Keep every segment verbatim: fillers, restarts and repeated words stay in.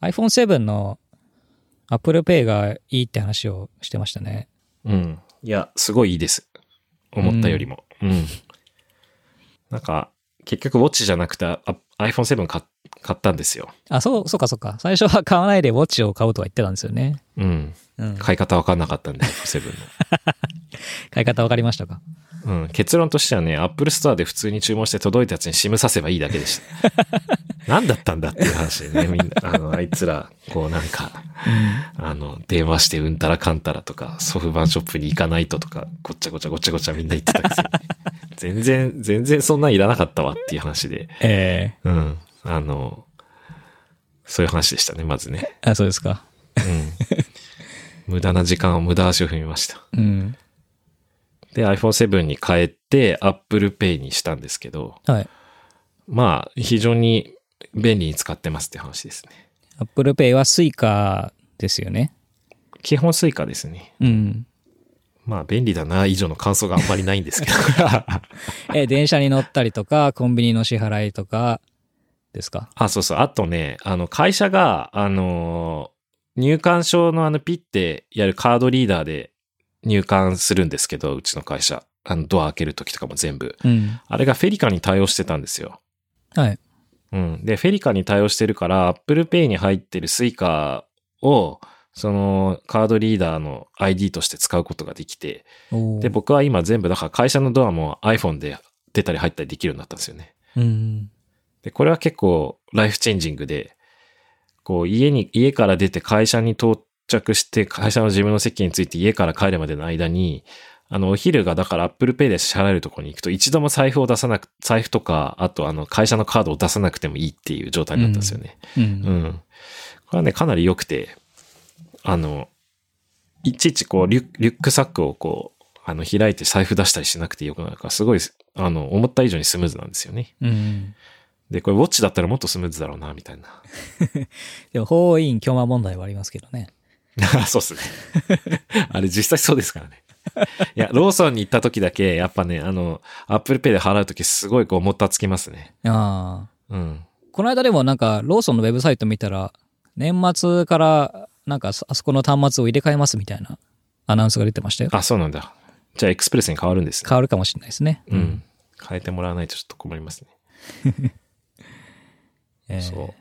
アイフォンセブン の Apple Pay がいいって話をしてましたね。 うん。いや、すごいいいです。思ったよりも。うん。うん、なんか、結局、ウォッチじゃなくて アイフォンセブン 買, 買ったんですよ。 あ、そう、そうかそうか。最初は買わないでウォッチを買うとは言ってたんですよね。 うん。うん、買い方わかんなかったんで、アイフォンセブン の。 買い方わかりましたか？ うん。結論としてはね、Apple Store で普通に注文して届いたやつに SIM させばいいだけでした。何だったんだっていう話でね、みんな、あの、あいつら、こうなんか、うん、あの、電話してうんたらかんたらとか、ソフトバンショップに行かないととか、ごっちゃごちゃごちゃごちゃみんな言ってたくせに、全然、全然そんなんいらなかったわっていう話で。 ええー。 うん。あの、そういう話でしたね、まずね。 あ、そうですか。 うん。無駄な時間を無駄足を踏みました。 うん。 で、アイフォンセブン に変えて Apple Pay にしたんですけど、 はい。 まあ、非常に便利に使ってますって話ですね。 Apple Pay は Suica ですよね。 基本 Suica ですね。 うん。 まあ、便利だな以上の感想があんまりないんですけど。 え、電車に乗ったりとか、コンビニの支払いとかですか？ あ、そうそう。あとね、あの、会社が、あの、入館証のあの、ピッてやるカードリーダーで入館するんですけど、うちの会社。あの、ドア開けるときとかも全部。 うん。 あれがフェリカに対応してたんですよ。 はい。 うん。で、フェリカに対応してるから、Apple Pay に入ってる Suica を、そのカードリーダーの アイディー として使うことができて、で、僕は今全部、だから会社のドアも iPhone で出たり入ったりできるようになったんですよね。 うん。 で、これは結構ライフチェンジングで、こう家に、家から出て会社に到着して、会社の自分の席について家から帰るまでの間に、あの、お昼がだから Apple Pay で支払えるところに行くと一度も財布を出さなく、財布とか、あとあの会社のカードを出さなくてもいいっていう状態になったんですよね。 うん。 うん。うん、これはね、かなり良くて、あの、いちいちこうリュ、リュックサックをこう、あの、開いて財布出したりしなくてよくなるから、すごい、あの、思った以上にスムーズなんですよね。 うん。 で、これウォッチだったらもっとスムーズだろうな、みたいな。 でも、法院共和問題はありますけどね。 そうっすね。あれ実際そうですからね。いや、ローソンに行った時だけ、やっぱね、あの、Apple Pay で払う時すごいこう、もったつきますね。 ああ。 うん。 この間でもなんか、ローソンのウェブサイト見たら、年末から、なんか、あそこの端末を入れ替えますみたいなアナウンスが出てましたよ。 あ、そうなんだ。じゃあ、エクスプレスに変わるんですね。 変わるかもしれないですね。 うん。変えてもらわないとちょっと困りますね。えー、そう。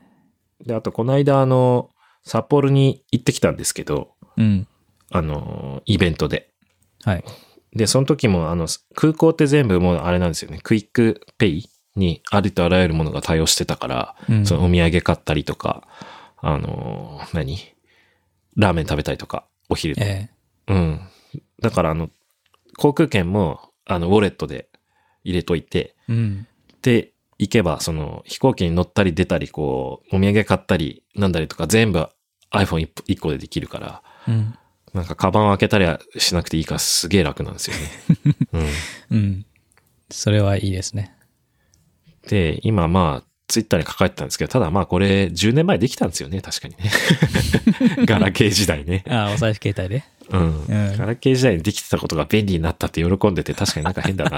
で、あと、この間、あの、札幌に行ってきたんですけど、 うん。 あの、イベントで。 はい。 で、その時も、あの、空港って全部もうあれなんですよね。クイックペイにありとあらゆるものが対応してたから、うん、そのお土産買ったりとか、あの、何ラーメン食べたりとか、お昼で。えー、うん。だから、あの、航空券も、あの、ウォレットで入れといて、 うん、 で、行けば、その、飛行機に乗ったり出たり、こう、お土産買ったり、なんだりとか、全部 アイフォンいっこでできるから、 うん、 なんか、カバンを開けたりはしなくていいから、すげえ楽なんですよね。うん。 うん。それはいいですね。 で、今、まあ、ツイッターに書かれてたんですけど、ただまあこれじゅうねんまえできたんですよね、確かにね。ガラケー時代ね。 ああ、お財布携帯で。 うん。うん、ガラケー時代にできてたことが便利になったって喜んでて、確かになんか変だなって。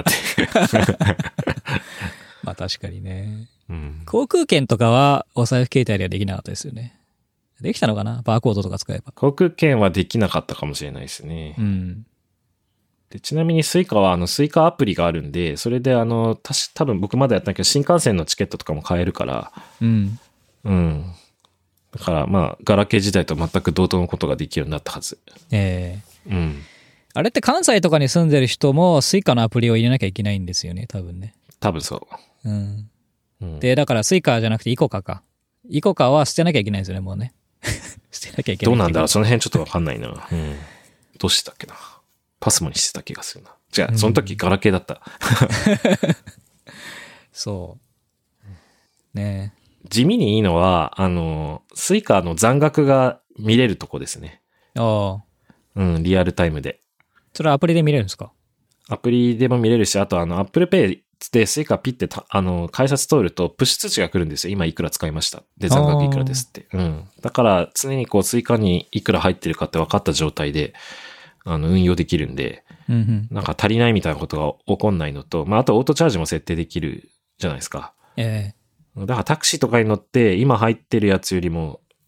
まあ確かにね、 うん。 航空券とかはお財布携帯ではできなかったですよね。できたのかな？バーコードとか使えば。 航空券はできなかったかもしれないですね。 うん。 でちなみにスイカはあのスイカアプリがあるんで、それであの、たし、多分僕まだやったんだけど、新幹線のチケットとかも買えるから。 うん。 うん。だからまあ、ガラケー時代と全く同等のことができるようになったはず。 ええー。 うん。 あれって関西とかに住んでる人もスイカのアプリを入れなきゃいけないんですよね、多分ね。 多分そう。 うん。うん、で、だからスイカじゃなくてイコカか。イコカは捨てなきゃいけないんですよね、もうね。捨てなきゃいけない。 どうなんだろう、その辺ちょっとわかんないな。うん。どうしてたっけな。パスモにしてた気がするな。じゃあ、その時ガラケーだった。 うん、そう。ねえ。 地味にいいのは、あの、スイカの残額が見れるとこですね。 ああ。 うん、リアルタイムで。 それはアプリで見れるんですか？ アプリでも見れるし、あとあの、Apple Pay でスイカピッてた、あの、改札通るとプッシュ通知が来るんですよ。今いくら使いました。で、残額いくらですって。うん。だから、常にこう、スイカにいくら入ってるかって分かった状態で、あの、運用できるんで、 うんうん、 なんか足りないみたいなことが起こんないのと、まあ、あとオートチャージも設定できるじゃないですか。 ええ。 だからタクシーとかに乗って、今入ってるやつよりも、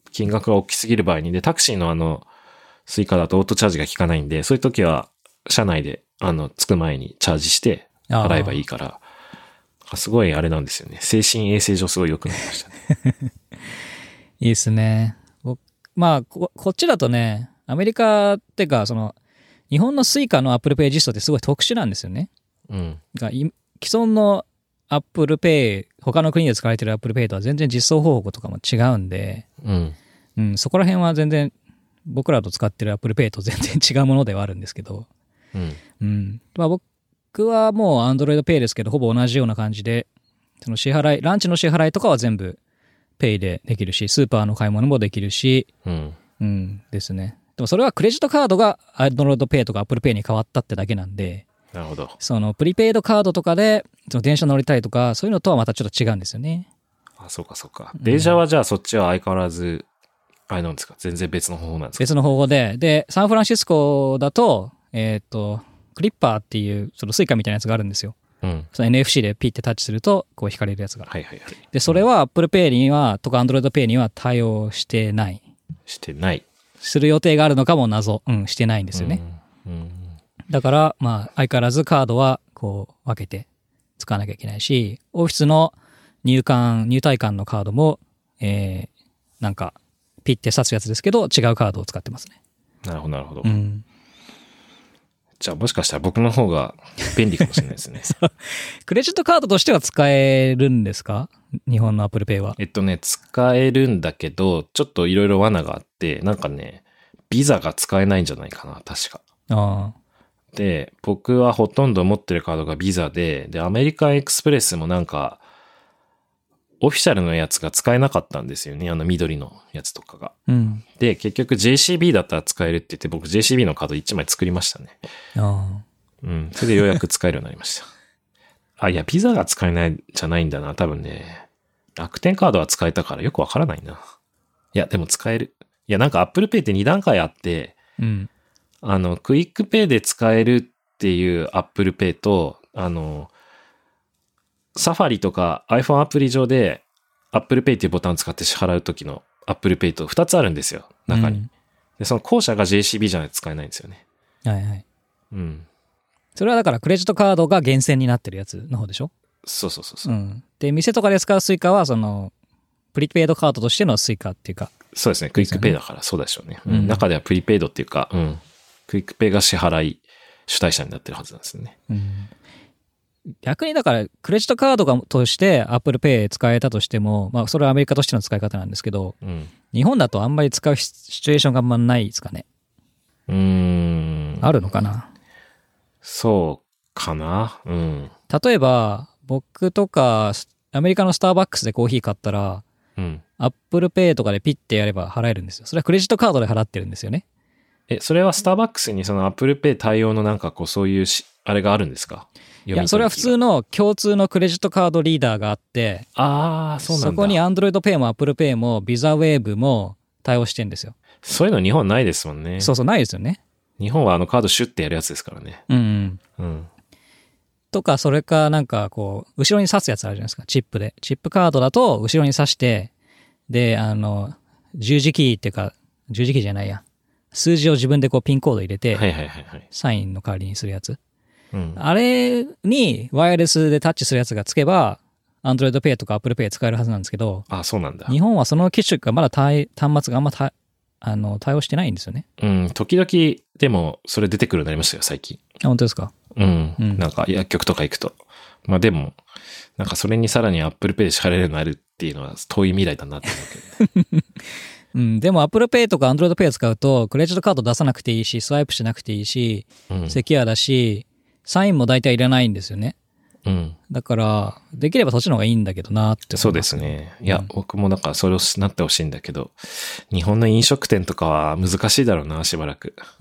金額が大きすぎる場合に、で、タクシーのあの、スイカだとオートチャージが効かないんで、そういう時は、車内で、あの、着く前にチャージして、払えばいいから、すごいあれなんですよね。精神衛生上すごい良くなりましたね。 いいですね。まあこ、こっちだとね、アメリカってか、その、日本のスイカの Apple Pay 実装ってすごい特殊なんですよね。 うん。 が既存の Apple Pay、他の国で使われてる Apple Pay とは全然実装方法とかも違うんで、 うん。 うん、そこら辺は全然、僕らと使ってる Apple Pay と全然違うものではあるんですけど、 うん。 うん。まあ僕はもう Android Pay ですけど、ほぼ同じような感じで、その支払い、ランチの支払いとかは全部 Pay でできるし、スーパーの買い物もできるし、 うん。 うんですね。でもそれはクレジットカードが Android Pay とか Apple Pay に変わったってだけなんで、 なるほど。 そのプリペイドカードとかでその電車乗りたいとか、そういうのとはまたちょっと違うんですよね。 あ、そうかそうか。電車はじゃあそっちは相変わらず、あれなんですか、全然別の方法なんですか？ 別の方法で、で、サンフランシスコだと、えっと、クリッパーっていう、そのスイカみたいなやつがあるんですよ。 うん。 その エヌエフシー でピッてタッチすると、こう引かれるやつが。 はいはいはい。 で、それは Apple Pay には、とか Android Pay には対応してない。 してない。 する予定があるのかも謎。うん、してないんですよね。 うん。うん、 だから、まあ、相変わらずカードは、こう、分けて使わなきゃいけないし、オフィスの入館、入退館のカードも、えー、なんか、ピッて刺すやつですけど、違うカードを使ってますね。 なるほど、なるほど。 うん。 じゃあもしかしたら僕の方が便利かもしれないですね。 クレジットカードとしては使えるんですか？日本の Apple Pay は。 えっとね、使えるんだけど、ちょっといろいろ罠があって、なんかね、ビザが使えないんじゃないかな、確か。 ああ。 で、僕はほとんど持ってるカードがビザで、で、アメリカンエクスプレスもなんか、オフィシャルのやつが使えなかったんですよね。あの緑のやつとかが。 うん。 で、結局 ジェーシービー だったら使えるって言って、僕 ジェーシービー のカードいちまい作りましたね。 ああ。 うん。それでようやく使えるようになりました。あ、いや、ビザが使えないじゃないんだな。多分ね。楽天カードは使えたからよくわからないな。いや、でも使える。いや、なんか Apple Pay ってに段階あって、 うん。 あの、クイックペイで使えるっていう Apple Pay と、あの、サファリとか iPhone アプリ上で Apple Pay っていうボタンを使って支払うときの Apple Pay とふたつあるんですよ。中に。 うん、 で、その後者が ジェーシービー じゃないと使えないんですよね。 はいはい。 うん。 それはだからクレジットカードが厳選になってるやつの方でしょ？ そうそうそうそう。 うん。で、店とかで使うスイカは、その、プリペイドカードとしてのスイカっていうか。 そうですね。クイックペイだからそうでしょうね。うんうん、 中ではプリペイドっていうか、うん。クイックペイが支払い主体者になってるはずなんですよね。 うん。逆にだから、クレジットカードがとして Apple Pay 使えたとしても、まあ、それはアメリカとしての使い方なんですけど、 うん。 日本だとあんまり使うシチュエーションがあんまないですかね。 うーん。 あるのかな？ そうかな。うん。 例えば、僕とか、アメリカのスターバックスでコーヒー買ったら、 うん。 Apple Pay とかでピッてやれば払えるんですよ。それはクレジットカードで払ってるんですよね。 え、それはスターバックスにその Apple Pay 対応のなんかこうそういうし、あれがあるんですか？ いや、それは普通の共通のクレジットカードリーダーがあって、 ああ、そうなんだ。 そこに Android Pay も Apple Pay も Visa Wave も対応してるんですよ。 そういうの日本ないですもんね。 そうそう、ないですよね。 日本はあのカードシュッてやるやつですからね。 うんうん。 うん。 とか、それかなんかこう、後ろに刺すやつあるじゃないですか、チップで。チップカードだと後ろに刺して、で、あの、十字キーっていうか、十字キーじゃないや。数字を自分でこうピンコード入れて、 はいはいはいはい。 サインの代わりにするやつ。 うん。 あれにワイヤレスでタッチするやつがつけば、Android Pay とか Apple Pay 使えるはずなんですけど、 あ、そうなんだ。 日本はその機種がまだ対端末があんまたあの対応してないんですよね。 うん、時々でもそれ出てくるようになりましたよ、最近。 あ、本当ですか？ うん。 うん、 なんか薬局とか行くと。まあでも、なんかそれにさらに Apple Pay で支払えるようになるっていうのは遠い未来だなって思うけどね。 うん、でも Apple Pay とか Android Pay 使うと、クレジットカード出さなくていいし、スワイプしなくていいし、 うん、 セキュアだし、サインも大体いらないんですよね。 うん。 だから、できればそっちの方がいいんだけどなって思います。 そうですね。いや、 うん、 僕もなんかそれをなってほしいんだけど、日本の飲食店とかは難しいだろうな、しばらく。 うん。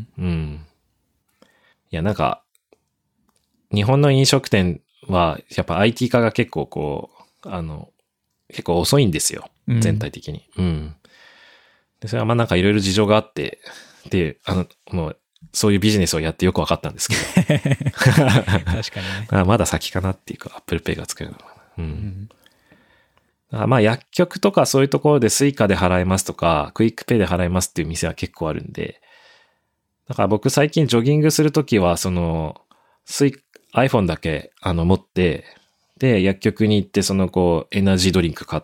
うん。いや、なんか、日本の飲食店はやっぱ アイティー 化が結構こう、あの、結構遅いんですよ。全体的に。うん。うん、でそれはまあなんかいろいろ事情があって、で、あの、もう、そういうビジネスをやってよく分かったんですけど。 確かにね。 あまだ先かなっていうか、Apple Pay が使えるのかな。うん。 うん、 まあ薬局とかそういうところでスイカで払えますとか、クイックペイで払えますっていう店は結構あるんで、だから僕最近ジョギングするときは、その、スイ、iPhone だけあの持って、で、薬局に行って、そのこう、エナジードリンク買って、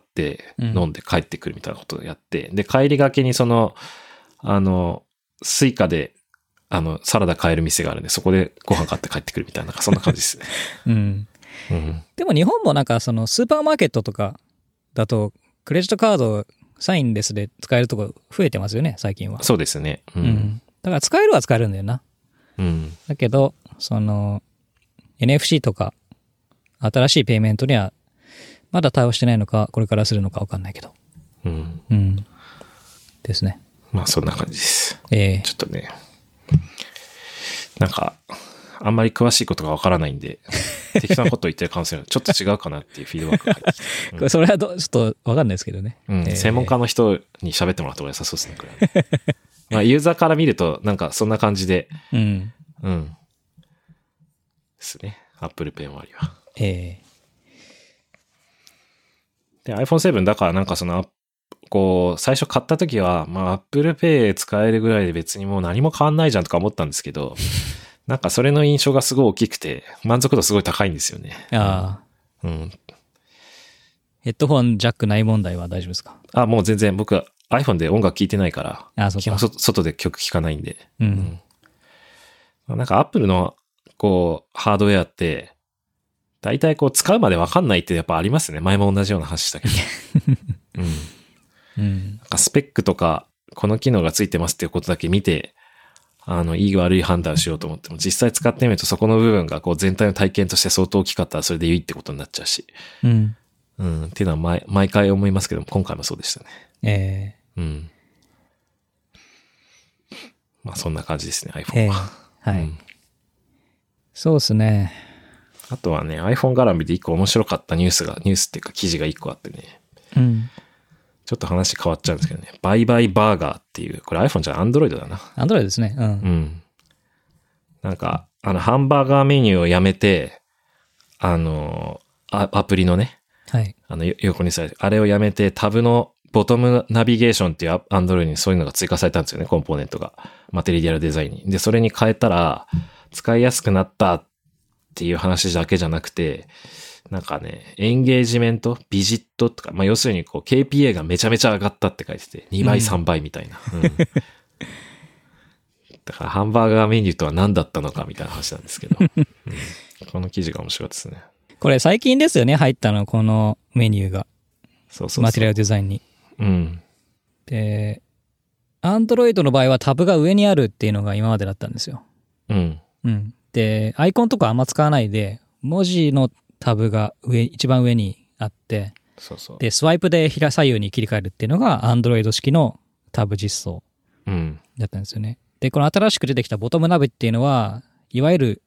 飲んで帰ってくるみたいなことをやって、うん、で、帰りがけにその、あの、スイカで、あの、サラダ買える店があるんで、そこでご飯買って帰ってくるみたいな、そんな感じですね。 うん。うん。でも日本もなんかそのスーパーマーケットとかだと、クレジットカードサインレスで使えるとこ増えてますよね、最近は。 そうですね。 うん。うん、だから使えるは使えるんだよな。 うん。 だけど、その、エヌエフシー とか、新しいペイメントには、まだ対応してないのか、これからするのか分かんないけど。 うん。 うん。ですね。 まあ、そんな感じです。 ええー。 ちょっとね、なんか、あんまり詳しいことが分からないんで、適当なことを言ってる可能性はちょっと違うかなっていうフィードバックが入ってきて。 うん、それはどちょっと分かんないですけどね。 うん。えー、専門家の人に喋ってもらった方が良さそうですね、これは、ね。まあ、ユーザーから見ると、なんかそんな感じで。 うん。 うん。ですね。Apple Pay 周りは。 ええー。で、アイフォンセブン だからなんかその、こう、最初買った時は、まあ Apple Pay 使えるぐらいで別にもう何も変わんないじゃんとか思ったんですけど、なんかそれの印象がすごい大きくて、満足度すごい高いんですよね。 ああ。 うん。 ヘッドホンジャックない問題は大丈夫ですか？ あ、もう全然僕は iPhone で音楽聴いてないから、 ああ、そうか。 基本外で曲聴かないんで。 うん。 うん、なんか Apple のこう、ハードウェアって、大体こう使うまでわかんないってやっぱありますね。前も同じような話したけど。うん。 うん、 なんかスペックとか、この機能がついてますっていうことだけ見て、あの、いい悪い判断しようと思っても、実際使ってみるとそこの部分がこう全体の体験として相当大きかったらそれでいいってことになっちゃうし。 うん。 うん。っていうのは毎毎回思いますけども、今回もそうでしたね。 ええー、うん。まあそんな感じですね、iPhone は。 えー、はい。うん、そうですね。 あとはね、iPhone 絡みで一個面白かったニュースが、ニュースっていうか記事が一個あってね。 うん。 ちょっと話変わっちゃうんですけどね。バイバイバーガーっていう、これ iPhone じゃない Android だな。 Android ですね。うん。うん。なんか、あの、ハンバーガーメニューをやめて、あの、ア, アプリのね。 はい。 あの、横にされて、あれをやめてタブのボトムナビゲーションっていう Android にそういうのが追加されたんですよね。コンポーネントが。マテリアルデザインに。で、それに変えたら、使いやすくなったっていう話だけじゃなくて、なんかね、エンゲージメント、ビジットとか、まあ要するにこう ケーピーエー がめちゃめちゃ上がったって書いてて、にばい、さんばいみたいな。うん、だからハンバーガーメニューとは何だったのかみたいな話なんですけど、うん、この記事が面白かったですね。 これ最近ですよね、入ったの、このメニューが。 そうそうそう。 マテリアルデザインに。 うん。 で、Android の場合はタブが上にあるっていうのが今までだったんですよ。 うん。 うん。で、アイコンとかあんま使わないで、文字のタブが上、一番上にあって、 そうそう。 で、スワイプで左右に切り替えるっていうのが Android 式のタブ実装だったんですよね。うん、で、この新しく出てきたボトムナビっていうのは、いわゆる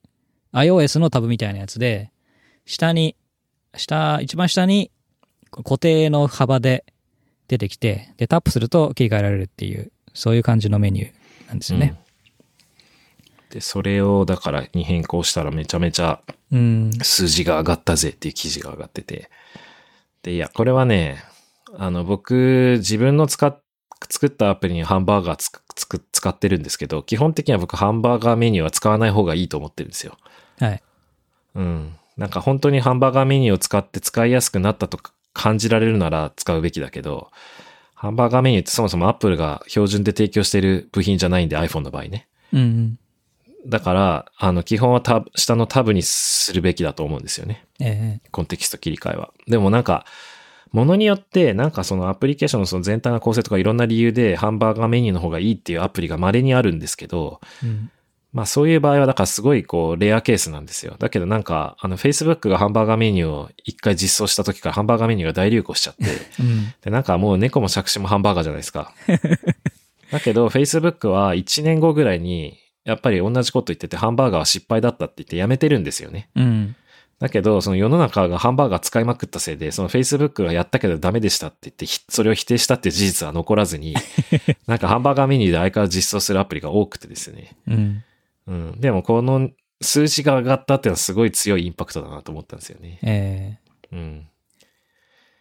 iOS のタブみたいなやつで、下に、下、一番下に固定の幅で出てきて、で、タップすると切り替えられるっていう、そういう感じのメニューなんですよね。 うん、で、それをだからに変更したらめちゃめちゃ数字が上がったぜっていう記事が上がってて。で、いや、これはね、あの、僕、自分の使っ、作ったアプリにハンバーガーつくつく使ってるんですけど、基本的には僕ハンバーガーメニューは使わない方がいいと思ってるんですよ。 はい。 うん。なんか本当にハンバーガーメニューを使って使いやすくなったと感じられるなら使うべきだけど、ハンバーガーメニューってそもそも Apple が標準で提供している部品じゃないんで iPhone の場合ね。 うん、うん。 だから、あの、基本はタブ、下のタブにするべきだと思うんですよね。 ええ。 コンテキスト切り替えは。でもなんか、ものによって、なんかそのアプリケーションのその全体の構成とかいろんな理由でハンバーガーメニューの方がいいっていうアプリが稀にあるんですけど、 うん、 まあそういう場合はだからすごいこうレアケースなんですよ。だけどなんか、あの Facebook がハンバーガーメニューを一回実装した時からハンバーガーメニューが大流行しちゃって、 うん、 でなんかもう猫も杓子もハンバーガーじゃないですか。だけど Facebook はいちねんごぐらいにやっぱり同じこと言っててハンバーガーは失敗だったって言ってやめてるんですよね。 うん。 だけど、その世の中がハンバーガー使いまくったせいで、その Facebook がやったけどダメでしたって言って、それを否定したっていう事実は残らずに、なんかハンバーガーメニューで相変わらず実装するアプリが多くてですね。 うん。 うん。でもこの数字が上がったっていうのはすごい強いインパクトだなと思ったんですよね。 ええー、うん。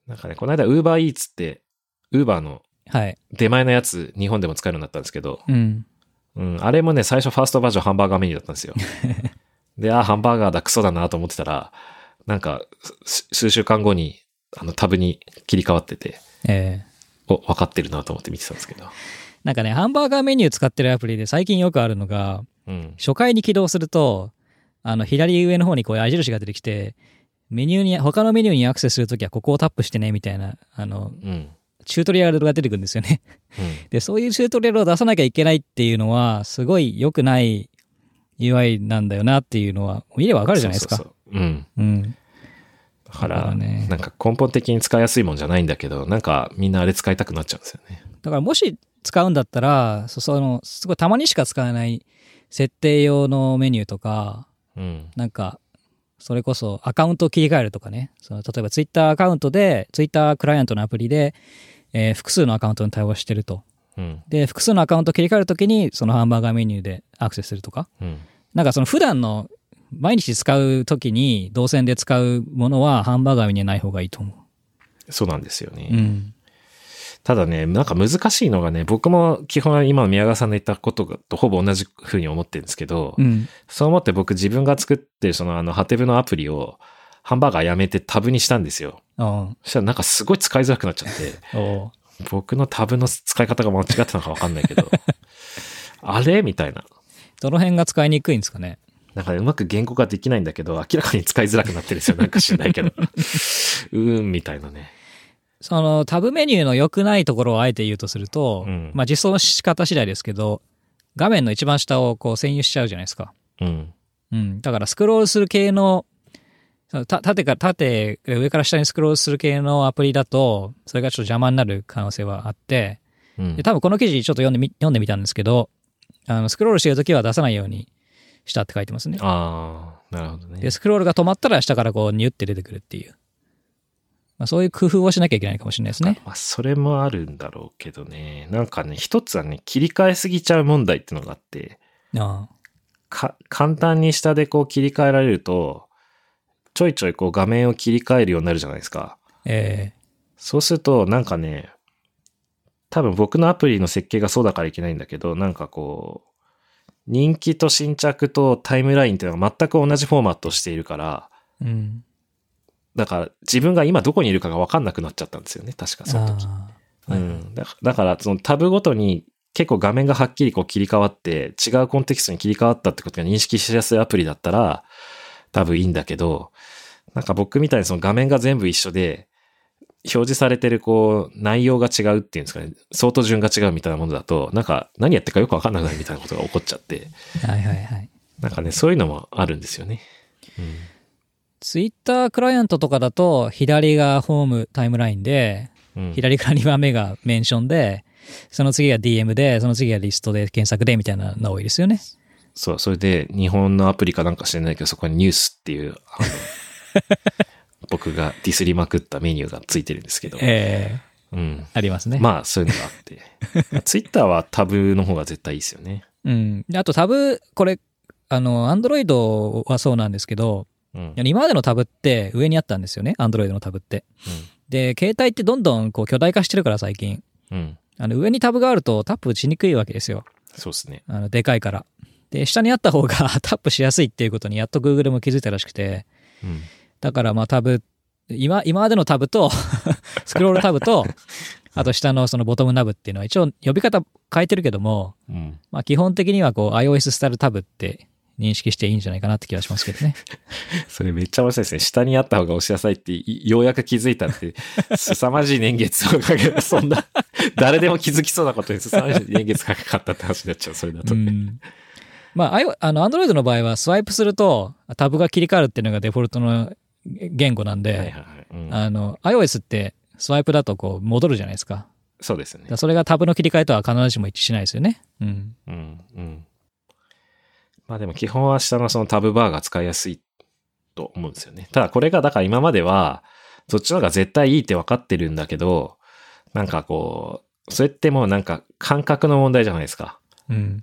なんかね、この間 Uber Eats って、Uber のはい。 出前のやつ、日本でも使えるようになったんですけど、 うん。 うん、あれもね、最初ファーストバージョンハンバーガーメニューだったんですよ。で、あー、ハンバーガーだ、クソだなと思ってたら、なんか、す数週間後に、あの、タブに切り替わってて、 えー、 お、分かってるなと思って見てたんですけど。 なんかね、ハンバーガーメニュー使ってるアプリで最近よくあるのが、 うん。 初回に起動すると、あの、左上の方にこう矢印が出てきて、メニューに、他のメニューにアクセスするときはここをタップしてね、みたいな、あの、 うん。 チュートリアルが出てくるんですよね。 うん。 で、そういうチュートリアルを出さなきゃいけないっていうのは、すごい良くない ユーアイ なんだよなっていうのは、見ればわかるじゃないですか。 そうそうそう。うん。 うん。 だから、 だからね、 なんか根本的に使いやすいもんじゃないんだけど、なんかみんなあれ使いたくなっちゃうんですよね。 だからもし使うんだったら、そその、すごいたまにしか使えない設定用のメニューとか、 うん。 なんか、それこそアカウントを切り替えるとかね。その例えばツイッターアカウントで、ツイッタークライアントのアプリで、えー複数のアカウントに対応してると。 うん。 で、複数のアカウントを切り替えるときに、そのハンバーガーメニューでアクセスするとか。 うん。 なんかその普段の毎日使うときに動線で使うものはハンバーガーにはない方がいいと思そうなんですよね。 う。うん。 ただね、なんか難しいのがね、僕も基本は今の宮川さんの言ったこととほぼ同じ風に思ってるんですけど、 うん。 そう思って僕自分が作ってるそのあのハテブのアプリをハンバーガーやめてタブにしたんですよ。 おうそしたらなんかすごい使いづらくなっちゃって、 おう僕のタブの使い方が間違ってたのかわかんないけど、あれみたいな。 どの辺が使いにくいんですかね。 なんかうまく言語化できないんだけど、明らかに使いづらくなってるんですよ。なんか知んないけど。うーん、みたいなね。 そのタブメニューの良くないところをあえて言うとすると、 うんまあ実装の仕方次第ですけど、画面の一番下をこう占有しちゃうじゃないですか。 うん。 うん。だからスクロールする系の、そのた縦から、縦、上から下にスクロールする系のアプリだと、それがちょっと邪魔になる可能性はあって、 うんで多分この記事ちょっと読んでみ、読んでみたんですけど、あの、スクロールしてるときは出さないようにしたって書いてますね。 ああ、なるほどね。 で、スクロールが止まったら下からこうニュって出てくるっていう。まあそういう工夫をしなきゃいけないかもしれないですね。 まあ、それもあるんだろうけどね。なんかね、一つはね、切り替えすぎちゃう問題っていうのがあって、 ああ。 か、簡単に下でこう切り替えられると、ちょいちょいこう画面を切り替えるようになるじゃないですか。 えそうすると、なんかね、多分僕のアプリの設計がそうだからいけないんだけど、なんかこう、人気と新着とタイムラインっていうのが全く同じフォーマットをしているから、 えうん。 だから自分が今どこにいるかが分かんなくなっちゃったんですよね。確かその時。 ああ。はいうん。だだから、そのタブごとに結構画面がはっきりこう切り替わって、違うコンテキストに切り替わったってことが認識しやすいアプリだったら、多分いいんだけど、なんか僕みたいにその画面が全部一緒で、表示されてるこう内容が違うっていうんですかね、相当順が違うみたいなものだと、なんか何やってるかよくわかんなくなるみたいなことが起こっちゃって、 はいはいはい。 なんかね、そういうのもあるんですよね。うんツイッタークライアントとかだと、左がホームタイムラインで、 うん、 左からにばんめがメンションで、その次が ディーエム で、その次がリストで検索でみたいなの多いですよね。 そう、それで日本のアプリかなんか知らないけど、そこにニュースっていう、あの僕がディスりまくったメニューがついてるんですけど。 ええうん。 ありますね。 まあ、そういうのがあって。ツイッターはタブの方が絶対いいですよね。 うん。であとタブ、これ、あの、アンドロイドはそうなんですけど、 うん。 今までのタブって上にあったんですよね。アンドロイドのタブって。で、携帯ってどんどんこう巨大化してるから最近。 うん。うん。 あの、上にタブがあるとタップしにくいわけですよ。 そうですね。 あの、でかいから。で、下にあった方がタップしやすいっていうことにやっと Google も気づいたらしくて。 うん。 だからまあタブ、今、今までのタブと、スクロールタブと、あと下のそのボトムナブっていうのは一応呼び方変えてるけども、 うん。 まあ基本的にはこう iOS スタイルタブって認識していいんじゃないかなって気がしますけどね。 それめっちゃ面白いですね。下にあった方が押しやすいっていようやく気づいたって、凄まじい年月をかけた、そんな、誰でも気づきそうなことに凄まじい年月かかったって話になっちゃう、それだとね。 うんまあ、I- あの、Android の場合はスワイプするとタブが切り替わるっていうのがデフォルトの言語なんで、 はいはいはいうんあの、iOS ってスワイプだとこう戻るじゃないですか。 そうですねだから。それがタブの切り替えとは必ずしも一致しないですよね。うん。 うん、うん。まあでも基本は下のそのタブバーが使いやすいと思うんですよね。ただこれがだから今までは、そっちの方が絶対いいって分かってるんだけど、なんかこう、それってもうなんか感覚の問題じゃないですか。 うん。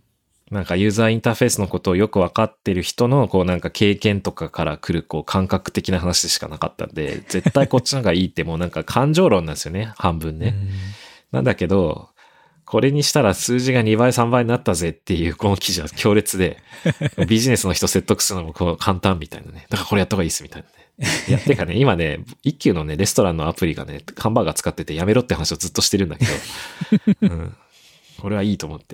なんかユーザーインターフェースのことをよくわかってる人の、こうなんか経験とかから来る、こう感覚的な話でしかなかったんで、絶対こっちの方がいいってもうなんか感情論なんですよね、半分ね。 うん、 なんだけど、これにしたら数字がにばいさんばいになったぜっていうこの記事は強烈で、ビジネスの人説得するのもこう簡単みたいなね。だからこれやった方がいいっすみたいなね。いや、てかね、今ね、一級のね、レストランのアプリがね、ハンバーガー使っててやめろって話をずっとしてるんだけど、うん、これはいいと思って。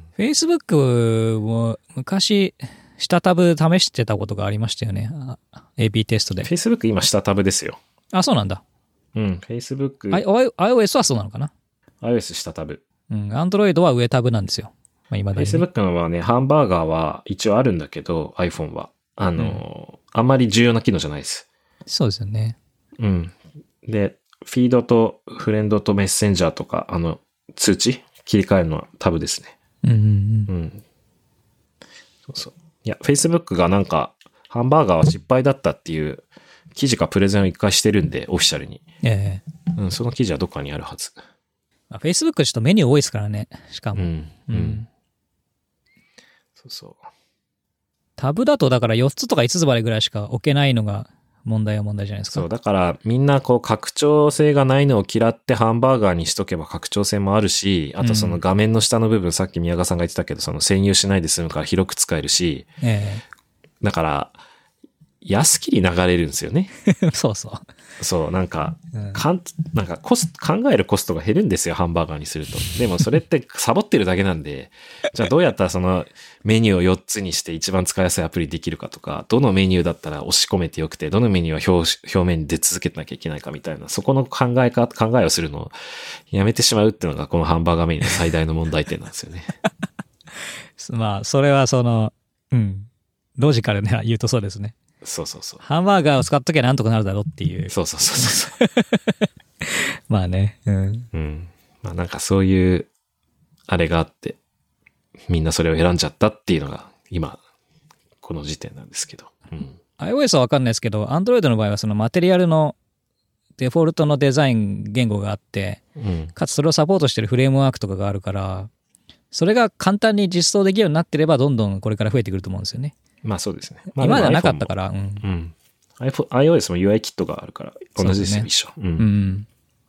Facebook も昔、下タブ試してたことがありましたよね。エービー テストで。 Facebook 今下タブですよ。 あ、そうなんだ。 うん、Facebook。 iOS はそうなのかな？ iOS 下タブ。 うん、Android は上タブなんですよ。まあ、今だに、ね。 Facebook のはね、ハンバーガーは一応あるんだけど、iPhone は。あの、うん、あんまり重要な機能じゃないです。 そうですよね。 うん。で、フィードとフレンドとメッセンジャーとか、あの、通知切り替えるのはタブですね。 うんうんうん。 うん。そうそう。いや、Facebook がなんか、ハンバーガーは失敗だったっていう記事かプレゼンを一回してるんで、オフィシャルに。 ええうん、その記事はどっかにあるはず。 Facebook ちょっとメニュー多いですからね、しかも。 うん。うん。うん、そうそう。 タブだとだからよっつとかいつつまでぐらいしか置けないのが問題は問題じゃないですか。 そう、だからみんなこう拡張性がないのを嫌ってハンバーガーにしとけば拡張性もあるし、あとその画面の下の部分、うん、さっき宮川さんが言ってたけど、その占有しないで済むから広く使えるし、 ええ、 だから安きり流れるんですよね。 そうそう。 そう、なんか、うん、かん、なんかコスト、考えるコストが減るんですよ、ハンバーガーにすると。でもそれってサボってるだけなんで、じゃあどうやったらそのメニューをよっつにして一番使いやすいアプリできるかとか、どのメニューだったら押し込めてよくて、どのメニューは 表, 表面に出続けてなきゃいけないかみたいな、そこの考えか、考えをするのをやめてしまうっていうのがこのハンバーガーメニューの最大の問題点なんですよね。 まあ、それはその、うん、ロジカルで言うとそうですね。 そうそうそう。 ハンバーガーを使っときゃなんとかなるだろうっていう。 そうそうそうそう。 まあね。うん。 うん。まあなんかそういう、あれがあって、みんなそれを選んじゃったっていうのが、今、この時点なんですけど。うん、 iOS はわかんないですけど、Android の場合はそのマテリアルのデフォルトのデザイン言語があって、 うん、 かつそれをサポートしてるフレームワークとかがあるから、それが簡単に実装できるようになってれば、どんどんこれから増えてくると思うんですよね。 まあそうですね。まあ、 今まではなかったから。うん。 うん、iPhone、iOS も ユーアイ キットがあるから、同じですよ、ね、一緒。うん。うん、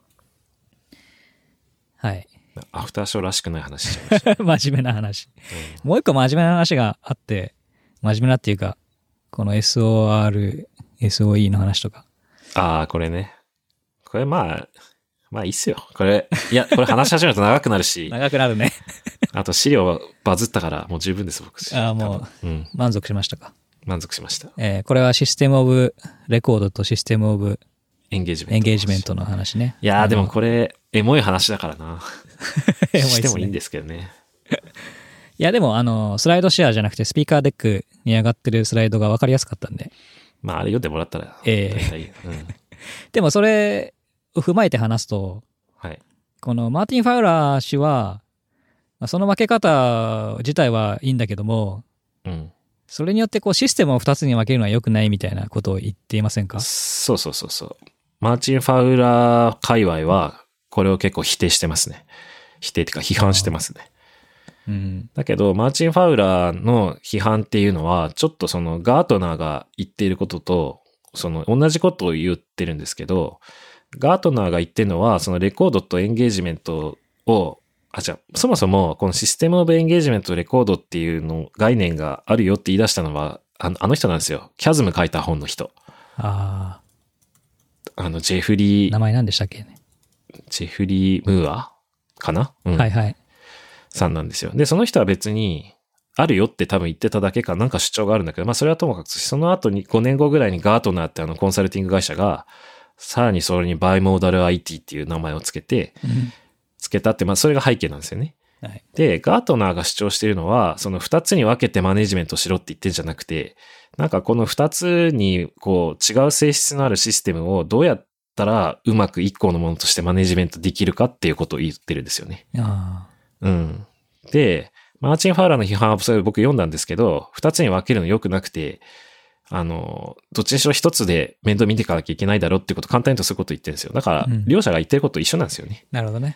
はい。 アフターショーらしくない話しちゃいました。 真面目な話、うん。もう一個真面目な話があって、真面目なっていうか、この エスオーアール、エスオーイー の話とか。 ああ、これね。これまあ、まあいいっすよ。これ、いや、これ話し始めると長くなるし。 長くなるね。 あと資料バズったからもう十分です、僕。 ああ、もう、うん、満足しましたか。 満足しました。 えー、これはシステムオブレコードとシステムオブエンゲージメント。 エンゲージメントの話ね。 いやーでもこれ、エモい話だからな。エモいしてもいいんですけどね。 いやでもあの、スライドシェアじゃなくてスピーカーデックに上がってるスライドが分かりやすかったんで。 まああれ読んでもらったら。 ええーうん。でもそれを踏まえて話すと、 はい。 このマーティン・ファウラー氏は、その分け方自体はいいんだけども、 うん、 それによってこうシステムをふたつに分けるのは良くないみたいなことを言っていませんか？ そうそうそうそう。マーティン・ファウラー界隈はこれを結構否定してますね。否定っていうか批判してますね。 うん、 だけどマーティン・ファウラーの批判っていうのはちょっとそのガートナーが言っていることとその同じことを言ってるんですけど、ガートナーが言ってるのはそのレコードとエンゲージメントをあ、じゃあ、そもそも、このシステムオブエンゲージメントレコードっていうの概念があるよって言い出したのは、あの、あの人なんですよ。キャズム書いた本の人。 ああ。あの、ジェフリー。 名前何でしたっけね。 ジェフリー・ムーアかな、うん、 はいはい。 さんなんですよ。で、その人は別に、あるよって多分言ってただけか、なんか主張があるんだけど、まあそれはともかく、その後にごねんごぐらいにガートナーってあのコンサルティング会社が、さらにそれにバイモーダル アイティー っていう名前をつけて、 うんつけたって、まあそれが背景なんですよね。 はい、 で、ガートナーが主張しているのは、その二つに分けてマネジメントしろって言ってるんじゃなくて、なんかこの二つにこう違う性質のあるシステムをどうやったらうまく一個のものとしてマネジメントできるかっていうことを言ってるんですよね。 あうん。で、マーチン・ファウラーの批判はそれ僕読んだんですけど、二つに分けるの良くなくて、あの、どっちにしろ一つで面倒見ていかなきゃいけないだろうってこと、簡単にとそういうことを言ってるんですよ。だから、両者が言ってること一緒なんですよね。 なるほどね。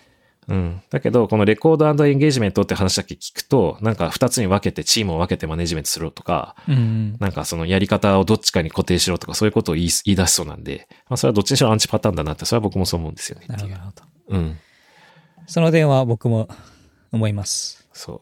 うん。だけど、このレコード&エンゲージメントって話だけ聞くと、なんか二つに分けて、チームを分けてマネジメントするとか、 うん、 なんかそのやり方をどっちかに固定しろとか、そういうことを言い、言い出しそうなんで、まあそれはどっちにしろアンチパターンだなって、それは僕もそう思うんですよね。 なるほど、なるほど。 うん。 その点は僕も思います。 そう。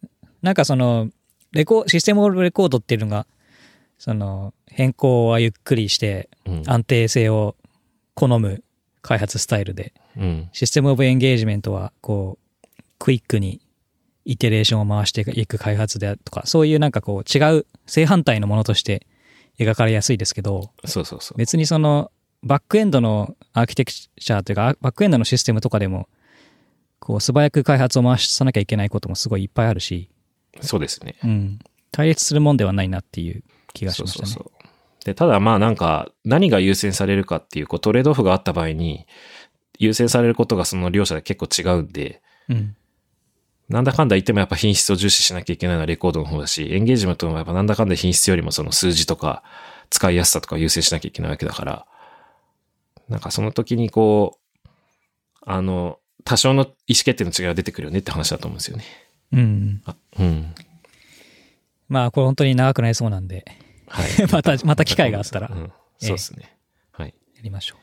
なんかその、レコ、システムオブレコードっていうのが、その、変更はゆっくりして、安定性を好む開発スタイルで、 うん、 システムオブエンゲージメントは、こう、クイックにイテレーションを回していく開発でとか、そういうなんかこう、違う正反対のものとして描かれやすいですけど、 そうそうそう。 別にその、バックエンドのアーキテクチャというか、バックエンドのシステムとかでも、こう、素早く開発を回さなきゃいけないこともすごいいっぱいあるし、 そうですね。 うん。対立するもんではないなっていう気がしましたね。 そうそうそう。で、ただまあなんか、何が優先されるかっていう、こう、トレードオフがあった場合に、優先されることがその両者で結構違うんで、 うん、 なんだかんだ言ってもやっぱ品質を重視しなきゃいけないのはレコードの方だし、エンゲージメントもやっぱなんだかんだ品質よりもその数字とか使いやすさとか優先しなきゃいけないわけだから、なんかその時にこう、あの、多少の意思決定の違いが出てくるよねって話だと思うんですよね。 うん。 あうん。 まあこれ本当に長くなりそうなんで、 はい。 また、また機会があったら、 うん、そうですね。はい。 やりましょう。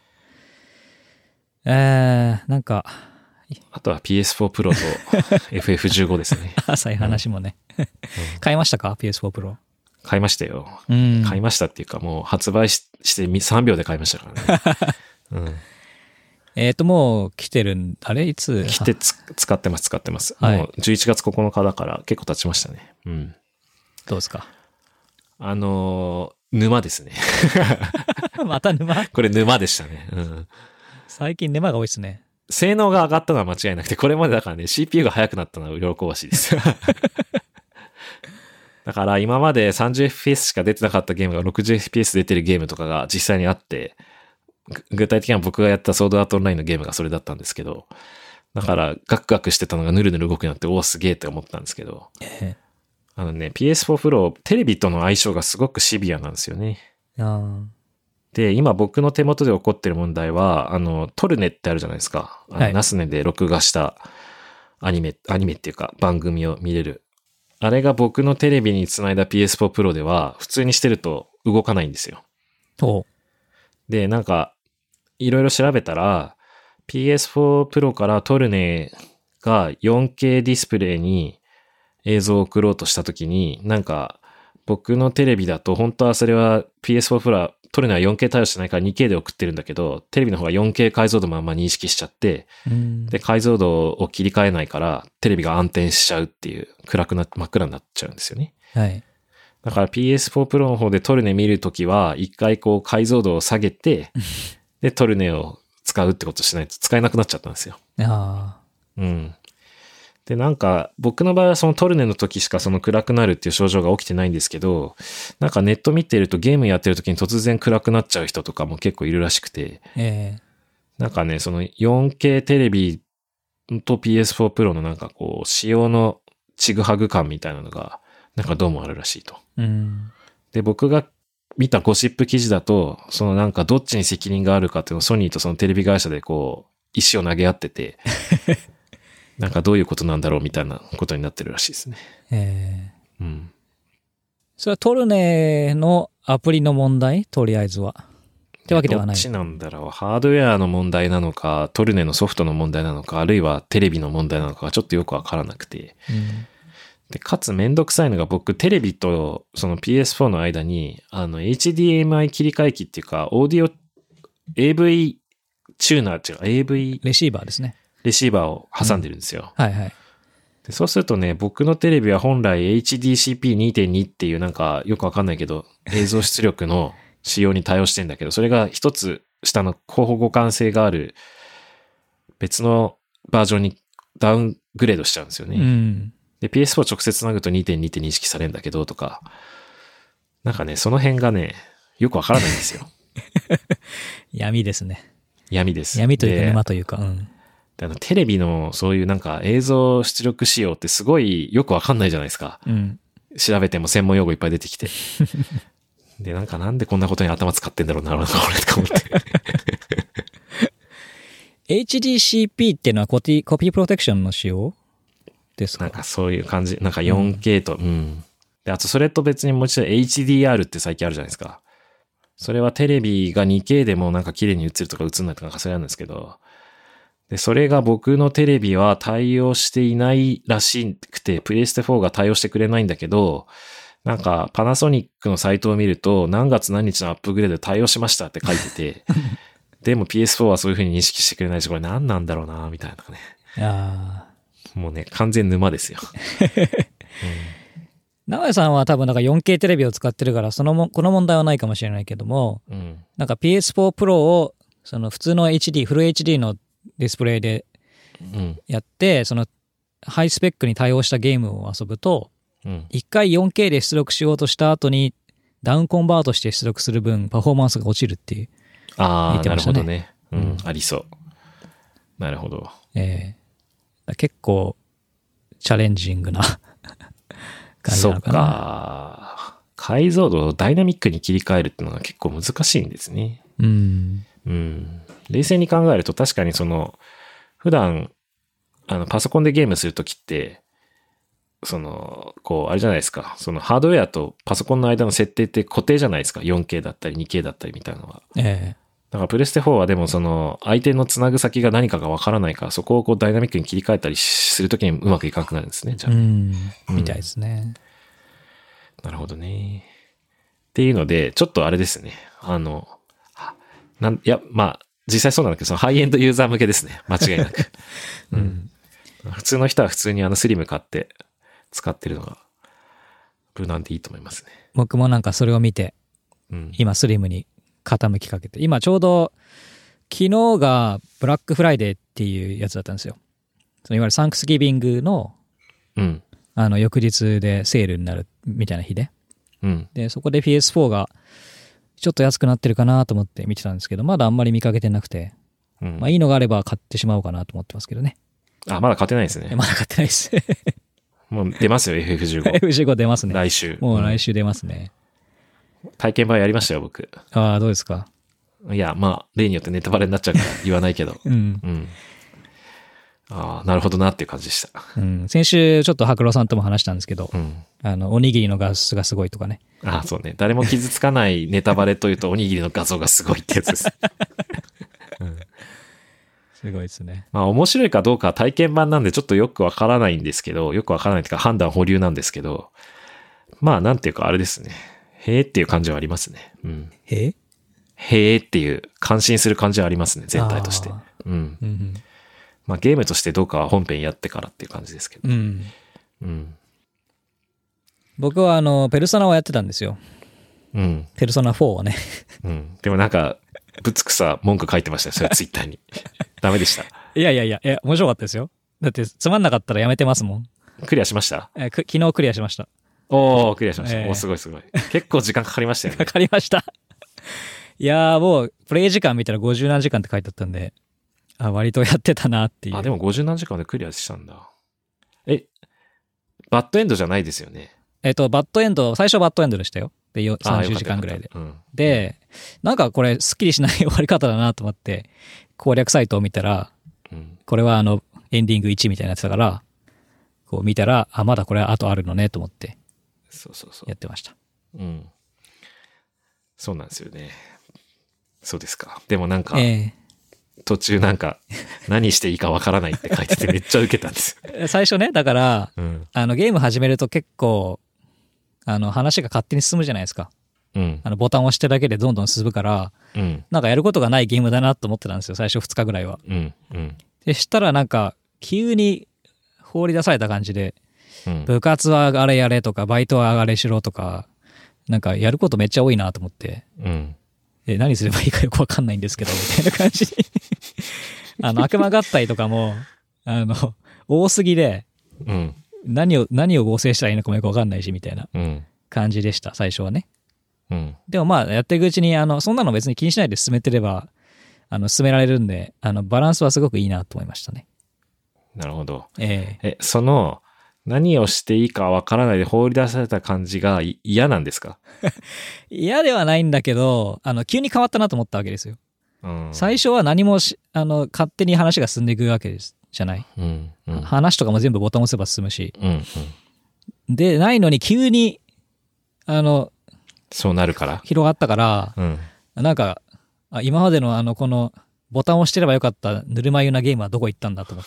えー、なんか。 あとは ピーエスフォー Pro と エフエフじゅうご ですね。 浅い話もね。うん、買いましたか ?ピーエスフォー Pro。 買いましたよ。 うん、 買いましたっていうかもう発売 し, してさんびょうで買いましたからね。うん、 えっともう来てるん、あれいつ来てつ使ってます、使ってます。 はい、 もうじゅういちがつここのかだから結構経ちましたね。うん。 どうですか？ あのー、沼ですね。 また沼？ これ沼でしたね。うん、 最近沼が多いですね。 性能が上がったのは間違いなくて、これまでだからね、シーピーユー が速くなったのは喜ばしいです。だから今まで さんじゅうエフピーエス しか出てなかったゲームが ろくじゅうエフピーエス 出てるゲームとかが実際にあって、具体的には僕がやったソードアートオンラインのゲームがそれだったんですけど、だからガクガクしてたのがヌルヌル動くようになって、おおすげえって思ったんですけど、 えあのね、ピーエスフォー Pro、テレビとの相性がすごくシビアなんですよね。 あで、今僕の手元で起こってる問題は、あの、トルネってあるじゃないですか。あの、はい、ナスネで録画したアニメ、アニメっていうか番組を見れる。あれが僕のテレビにつないだ ピーエスフォー Pro では、普通にしてると動かないんですよ。 おで、なんか、いろいろ調べたら、ピーエスフォー Pro からトルネが よんケー ディスプレイに映像を送ろうとしたときに、なんか、僕のテレビだと、本当はそれは ピーエスフォー Pro はトルネは よんケー 対応してないから にケー で送ってるんだけど、テレビの方が よんケー 解像度まま認識しちゃって、で、解像度を切り替えないから、テレビが暗転しちゃうっていう、暗くな、真っ暗になっちゃうんですよね。 はい。 だから ピーエスフォー Pro の方でトルネ見るときは、一回こう解像度を下げて、で、トルネを使うってことしないと使えなくなっちゃったんですよ。 ああ。 うん。で、なんか、僕の場合はそのトルネの時しかその暗くなるっていう症状が起きてないんですけど、なんかネット見てるとゲームやってる時に突然暗くなっちゃう人とかも結構いるらしくて、 えー、 なんかね、その よんケー テレビと ピーエスフォー Pro のなんかこう、仕様のちぐはぐ感みたいなのが、なんかどうもあるらしいと。 うん、で、 僕が見たゴシップ記事だと、そのなんかどっちに責任があるかっていうのをソニーとそのテレビ会社でこう、石を投げ合ってて、なんかどういうことなんだろうみたいなことになってるらしいですね。 えー、うん。 それはトルネのアプリの問題？とりあえずは。ってわけではない。 どっちなんだろう。ハードウェアの問題なのか、トルネのソフトの問題なのか、あるいはテレビの問題なのか、ちょっとよくわからなくて。 うん、 で、かつめんどくさいのが僕、テレビとその ピーエスフォー の間に、あの、エイチディーエムアイ 切り替え機っていうか、オーディオ、エーブイ チューナー、違う、エーブイレシーバーですね。 レシーバーを挟んでるんですよ。 うん、はいはい。 でそうするとね、僕のテレビは本来 エイチディーシーピーにてんに っていうなんかよくわかんないけど、映像出力の仕様に対応してんだけど、それが一つ下の高保互換性がある別のバージョンにダウングレードしちゃうんですよね。 うん、 で、ピーエスフォー 直接つなぐと にてんに って認識されるんだけどとか、なんかね、その辺がね、よくわからないんですよ。 闇ですね。 闇です。 闇というか沼というか、うん。 あのテレビのそういうなんか映像出力仕様ってすごいよくわかんないじゃないですか。 うん、 調べても専門用語いっぱい出てきて。で、なんかなんでこんなことに頭使ってんだろうな、俺とか思って。 エイチディーシーピー っていうのはコピー、コピープロテクションの仕様ですか？ なんかそういう感じ。なんか よんケー と、うん、うん。で、あとそれと別にもう一度 エイチディーアール って最近あるじゃないですか。それはテレビが にケー でもなんか綺麗に映るとか映んないとかなんかそれなんですけど、で、それが僕のテレビは対応していないらしくて、プレイステフォーが対応してくれないんだけど、なんかパナソニックのサイトを見ると、何月何日のアップグレードで対応しましたって書いてて、でも ピーエスフォー はそういう風に認識してくれないし、これ何なんだろうな、みたいなね。 あもうね、完全沼ですよ。うん直江さんは多分なんか よんケー テレビを使ってるから、そのも、この問題はないかもしれないけども、 うん、 なんか ピーエスフォー Pro を、その普通の エイチディー、フル エイチディー のディスプレイでやって、うん、そのハイスペックに対応したゲームを遊ぶと、うん、一回 よんケー で出力しようとした後に、ダウンコンバートして出力する分、パフォーマンスが落ちるっていう。 ああ、なるほどね。うん、うん、ありそう。なるほど。 ええー、結構、チャレンジングな。 そっか。解像度をダイナミックに切り替えるっていうのが結構難しいんですね。 うん。 うん。冷静に考えると確かにその、普段、あの、パソコンでゲームするときって、その、こう、あれじゃないですか。そのハードウェアとパソコンの間の設定って固定じゃないですか。よんケー だったり にケー だったりみたいなのは。 ええ。 だからプレステフォーはでもその、相手のつなぐ先が何かがわからないから、そこをこうダイナミックに切り替えたりするときにうまくいかなくなるんですね。じゃあ。 うん。みたいですね。 なるほどね。っていうので、ちょっとあれですね。あの、なん、いや、まあ、実際そうなんだけど、そのハイエンドユーザー向けですね。間違いなく。うん。普通の人は普通にあのスリム買って使ってるのが、無難でいいと思いますね。 僕もなんかそれを見て、うん、今スリムに傾きかけて、今ちょうど、昨日がブラックフライデーっていうやつだったんですよ。そのいわゆるサンクスギビングの、 うん。 あの、翌日でセールになるみたいな日で。 うん。 で、そこで ピーエスフォー がちょっと安くなってるかなと思って見てたんですけど、まだあんまり見かけてなくて、うん、まあいいのがあれば買ってしまおうかなと思ってますけどね。 あ、まだ買ってないですね。 まだ買ってないです。 もう出ますよ、エフエフじゅうご。 エフエフじゅうご 出ますね。 来週。 もう来週出ますね。 うん、体験版やりましたよ、僕。 ああ、どうですか？ いや、まあ、例によってネタバレになっちゃうから言わないけど。 うん。 うん。ああ、なるほどなっていう感じでした。 うん。先週ちょっと白郎さんとも話したんですけど、 うん、 あの、おにぎりの画質がすごいとかね。 ああ、そうね。誰も傷つかないネタバレというと、おにぎりの画像がすごいってやつです。うん、 すごいですね。 まあ、面白いかどうかは体験版なんでちょっとよくわからないんですけど、よくわからないというか判断保留なんですけど、まあ、なんていうかあれですね。へーっていう感じはありますね。うん。 へーへーっていう感心する感じはありますね、全体として。うん。 うんうん、 まあ、ゲームとしてどうかは本編やってからっていう感じですけど。 うん。 うん。 僕はあの、ペルソナをやってたんですよ。 うん。 ペルソナフォーをね。 うん。でもなんか、ぶつくさ文句書いてましたよ、それツイッターに。ダメでした。 いやいやいや、いや、面白かったですよ。だってつまんなかったらやめてますもん。 クリアしました？ え昨日クリアしました。 おー、クリアしました。えー、おー、すごいすごい。結構時間かかりましたよね。 かかりました。いやーもう、プレイ時間見たらごじゅう何時間って書いてあったんで、あ、割とやってたなっていう。 あ、でもごじゅう何時間でクリアしたんだ。え、バッドエンドじゃないですよね。 えっと、バッドエンド、最初バッドエンドでしたよ。で、さんじゅうじかんぐらいで。うん、で、なんかこれ、スッキリしない終わり方だなと思って、攻略サイトを見たら、うん、これはあの、エンディングいちみたいなやつだから、こう見たら、あ、まだこれあとあるのねと思って、 そうそうそう。 やってました。 うん。そうなんですよね。そうですか。でもなんか、 えー、 途中なんか、何していいかわからないって書いててめっちゃウケたんですよ。最初ね、だから、うん、あの、ゲーム始めると結構、あの、話が勝手に進むじゃないですか。 うん。 あの、ボタンを押してるだけでどんどん進むから、 うん。 なんかやることがないゲームだなと思ってたんですよ、最初ふつかぐらいは。 うん。うん。 でしたらなんか、急に放り出された感じで、 うん、 部活はあれやれとか、バイトはあれしろとか、なんかやることめっちゃ多いなと思って、 うん、 で何すればいいかよくわかんないんですけど、みたいな感じに。あの、悪魔合体とかも、あの、多すぎで、 うん、 何を、何を合成したらいいのかもよくわかんないし、みたいな感じでした、最初はね。 うん、 でもまあ、やっていくうちに、あの、そんなの別に気にしないで進めてれば、あの、進められるんで、あの、バランスはすごくいいなと思いましたね。 なるほど。 えええ、その、何をしていいかわからないで放り出された感じが嫌なんですか？ 嫌ではないんだけど、あの、急に変わったなと思ったわけですよ。 うん、 最初は何もし、あの、勝手に話が進んでいくわけですじゃない、 うんうん、 話とかも全部ボタン押せば進むし。 うんうん、 で、ないのに急に、あの、 そうなるから。 広がったから、 うん、なんか、あ今までのあの、この、ボタンを押してればよかったぬるま湯なゲームはどこ行ったんだと思って。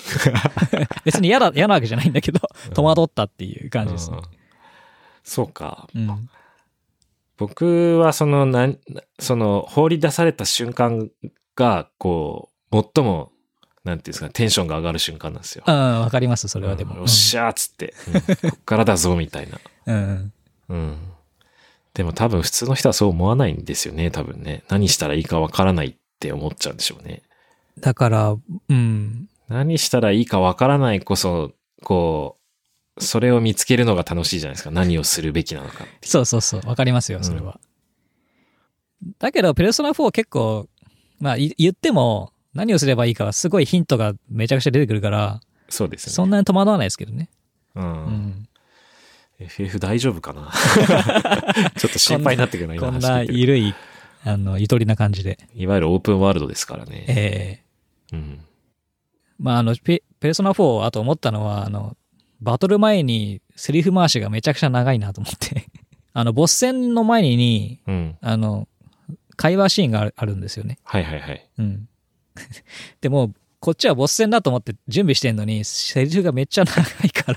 別に嫌だ、嫌なわけじゃないんだけど、戸惑ったっていう感じですね。 うん、そうか。 うん、 僕はその、なその、放り出された瞬間が、こう、最も、なんていうんですか、テンションが上がる瞬間なんですよ。 うん、わかります、それはでも。 うん、よっしゃーっつって、うん、こっからだぞ、みたいな。 うん。 うん。でも多分普通の人はそう思わないんですよね、多分ね。何したらいいかわからないって思っちゃうんでしょうね。 だから、うん。 何したらいいかわからないこそ、こう、それを見つけるのが楽しいじゃないですか。何をするべきなのかって。 そうそうそう。わかりますよ、それは。うん、だけど、ペルソナフォー結構、まあ、言っても、何をすればいいかはすごいヒントがめちゃくちゃ出てくるから、 そうですね。 そんなに戸惑わないですけどね。 うん。うん、エフエフ 大丈夫かなちょっと心配になってくるな、 今こんな緩い、あの、ゆとりな感じで。 いわゆるオープンワールドですからね。 ええー。 うん。 まあ、あの、ペ、ペルソナフォー、あと思ったのは、あの、バトル前にセリフ回しがめちゃくちゃ長いなと思って。あの、ボス戦の前に、 うん、 あの、会話シーンがあるんですよね。 はいはいはい。 うん。でも、こっちはボス戦だと思って準備してんのに、セリフがめっちゃ長いから。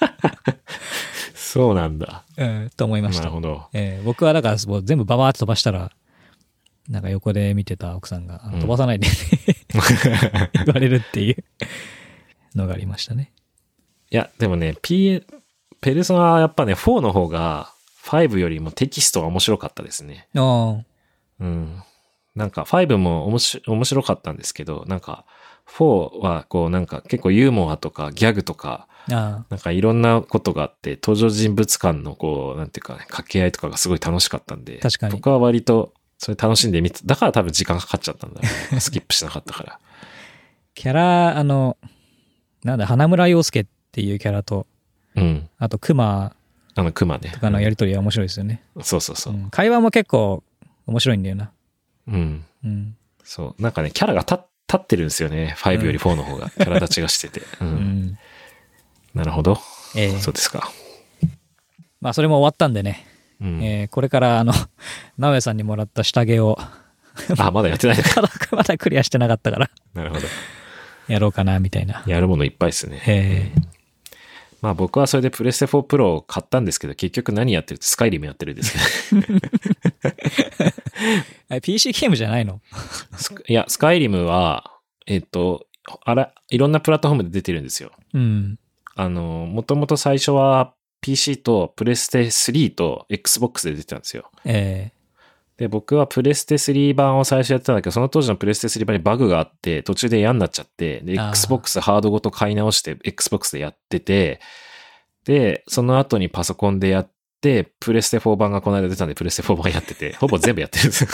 そうなんだ。 うん、と思いました。 なるほど。 えー、僕はだからもう全部ババーって飛ばしたら、なんか横で見てた奥さんが、うん、飛ばさないで言われるっていうのがありましたね。 いや、でもね、P、ペルソナはやっぱね、フォーの方が、ファイブよりもテキストが面白かったですね。 ああ。 うん。なんか、ファイブも面白、面白かったんですけど、なんか、フォーはこうなんか結構ユーモアとかギャグとか、 ああ、 なんかいろんなことがあって、登場人物間のこう、なんていうかね、掛け合いとかがすごい楽しかったんで、 確かに。 僕は割とそれ楽しんで見て、だから多分時間かかっちゃったんだろう。スキップしなかったから。 キャラ、あの、なんだ、花村洋介っていうキャラと、 うん。 あと、熊あの、熊ね。 とかのやりとりは面白いですよね。 うん、そうそうそう、うん。 会話も結構面白いんだよな。 うん。 うん。 そう。なんかね、キャラが立立ってるんですよね。ファイブよりフォーの方が。うん、キャラ立ちがしてて。うん。うん、なるほど。えー、そうですか。 まあ、それも終わったんでね。うん、えー、これから、あの、直江さんにもらった下着を。 あ、まだやってないのか。 まだクリアしてなかったから。 なるほど。 やろうかな、みたいな。 やるものいっぱいですね。 えー、 まあ僕はそれでプレステフォープロを買ったんですけど、結局何やってるってスカイリムやってるんですけど。 ピーシー ゲームじゃないの？ いや、スカイリムは、えっと、あら、いろんなプラットフォームで出てるんですよ。 うん。 あの、もともと最初は ピーシー とプレステスリーと Xbox で出てたんですよ。 ええー。で、僕はプレステスリー版を最初やってたんだけど、その当時のプレステスリー版にバグがあって、途中で嫌になっちゃって、で、Xbox ハードごと買い直して、Xbox でやってて、で、その後にパソコンでやって、プレステフォー版がこの間出たんで、プレステフォー版やってて、ほぼ全部やってるんですよ。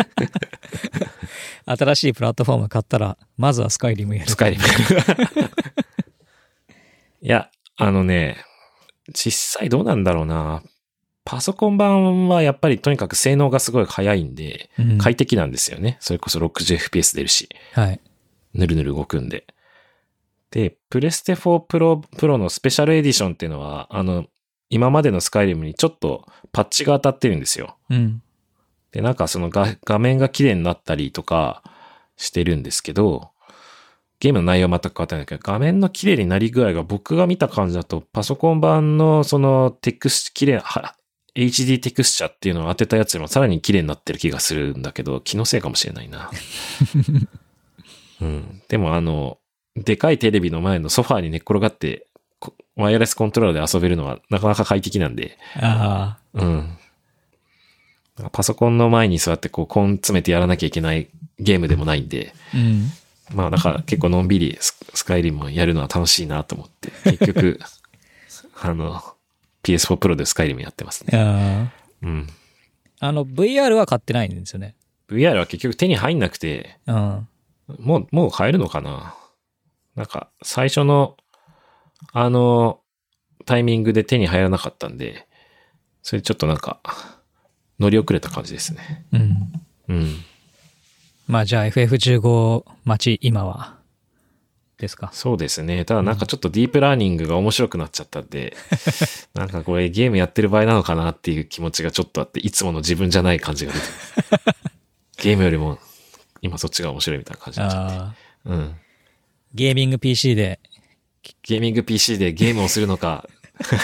新しいプラットフォーム買ったら、まずはスカイリムやる。 スカイリムやる。いや、あのね、実際どうなんだろうな。パソコン版はやっぱりとにかく性能がすごい速いんで、うん、快適なんですよね。それこそ ろくじゅうエフピーエス 出るし。 はい。 ぬるぬる動くんで。で、プレステフォープロ、プロのスペシャルエディションっていうのは、あの、今までのスカイリムにちょっとパッチが当たってるんですよ。 うん。 で、なんかその画、画面が綺麗になったりとかしてるんですけど、ゲームの内容は全く変わってないけど、画面の綺麗になり具合が僕が見た感じだと、パソコン版のそのテクス、綺麗、エイチディー テクスチャっていうのを当てたやつよりもさらに綺麗になってる気がするんだけど、気のせいかもしれないな。うん。でもあの、でかいテレビの前のソファーに寝っ転がって、ワイヤレスコントローラーで遊べるのはなかなか快適なんで。 ああ。 うん。パソコンの前に座ってこう、コン詰めてやらなきゃいけないゲームでもないんで。 うん。 まあだから結構のんびりス, スカイリムをやるのは楽しいなと思って、結局、あの、ピーエスフォー プロでスカイリムやってますね。 ああ。 うん。 あの、ブイアール は買ってないんですよね。 ブイアール は結局手に入んなくて、 うん。 もう、もう買えるのかな？なんか、最初の、あの、タイミングで手に入らなかったんで、それちょっとなんか、乗り遅れた感じですね。 うん。 うん。 まあじゃあ エフエフじゅうご 待ち今はですか。 そうですね。ただなんかちょっとディープラーニングが面白くなっちゃったんで、なんかこれゲームやってる場合なのかなっていう気持ちがちょっとあって、いつもの自分じゃない感じが出てます。ゲームよりも今そっちが面白いみたいな感じになっちゃって。 あうん。 ゲーミング ピーシー で。 ゲーミング ピーシー でゲームをするのか、 プ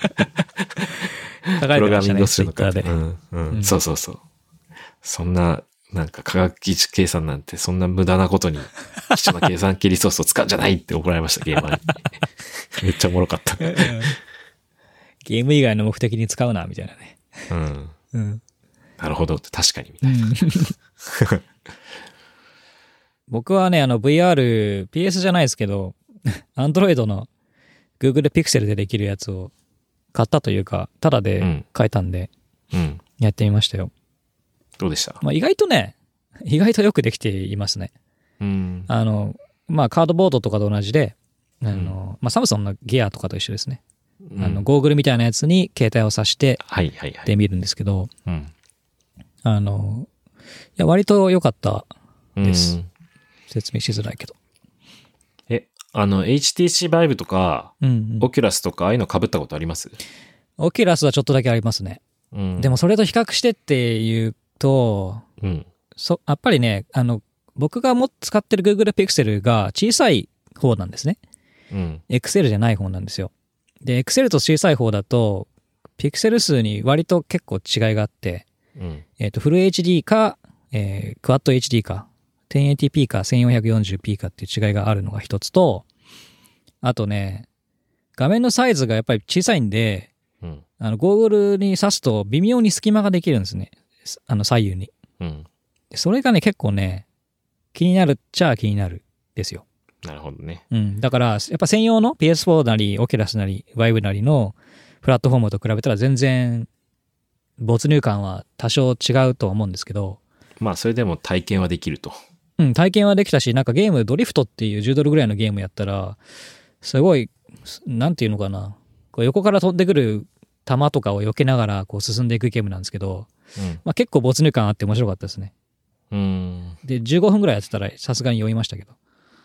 プログラミングをするのか。 で。 うんうん、 うん、 そうそうそう。そんな、なんか科学技術計算なんてそんな無駄なことに貴重な計算機リソースを使うんじゃないって怒られました、ゲーマーに。めっちゃおもろかった。 ゲーム以外の目的に使うな、みたいなね。 うん。 うん、 なるほどって確かにみたいな。うん、 僕はね、あの ブイアール、ピーエス じゃないですけど、Android の Google Pixel でできるやつを買ったというか、タダで買えたんで、やってみましたよ。 どうでした？ まあ、意外とね、意外とよくできていますね。 うん、 あの、まあ、カードボードとかと同じで、あの、まあ、サムソンのギアとかと一緒ですね。うん、あの、ゴーグルみたいなやつに携帯を挿して、 はいはいはい。 で見るんですけど、 うん、 あの、いや、割と良かったです。 うん、 説明しづらいけど。 え、あの、エイチティーシー Vive とか、うんうん、オキュラスとか、ああいうの被ったことあります？ オキュラスはちょっとだけありますね。うん、でもそれと比較してっていうと、うん、そやっぱりね、あの、僕がも使ってる Google Pixel が小さい方なんですね。うん、エクセル じゃない方なんですよ。で、Excel と小さい方だと、ピクセル数に割と結構違いがあって、うん、えっと、フル エイチディー か、えー、クワッド エイチディー か、テンエイティーピー か せんよんひゃくよんじゅうピー かっていう違いがあるのが一つと、あとね、画面のサイズがやっぱり小さいんで、うん、あの、ゴーグルに挿すと微妙に隙間ができるんですね。あの、左右に。うん、それがね、結構ね、気になるっちゃ気になるですよ。 なるほどね。 うん。だから、やっぱ専用の ピーエスフォー なり、Oculus なり、Vive なりのプラットフォームと比べたら全然、没入感は多少違うとは思うんですけど。 まあ、それでも体験はできると。 うん、体験はできたし、なんかゲーム、ドリフトっていうじゅうドルぐらいのゲームやったら、すごい、なんていうのかな。こう横から飛んでくる弾とかを避けながらこう進んでいくゲームなんですけど、うん、まあ結構没入感あって面白かったですね。うん。で、じゅうごふんぐらいやってたらさすがに酔いましたけど。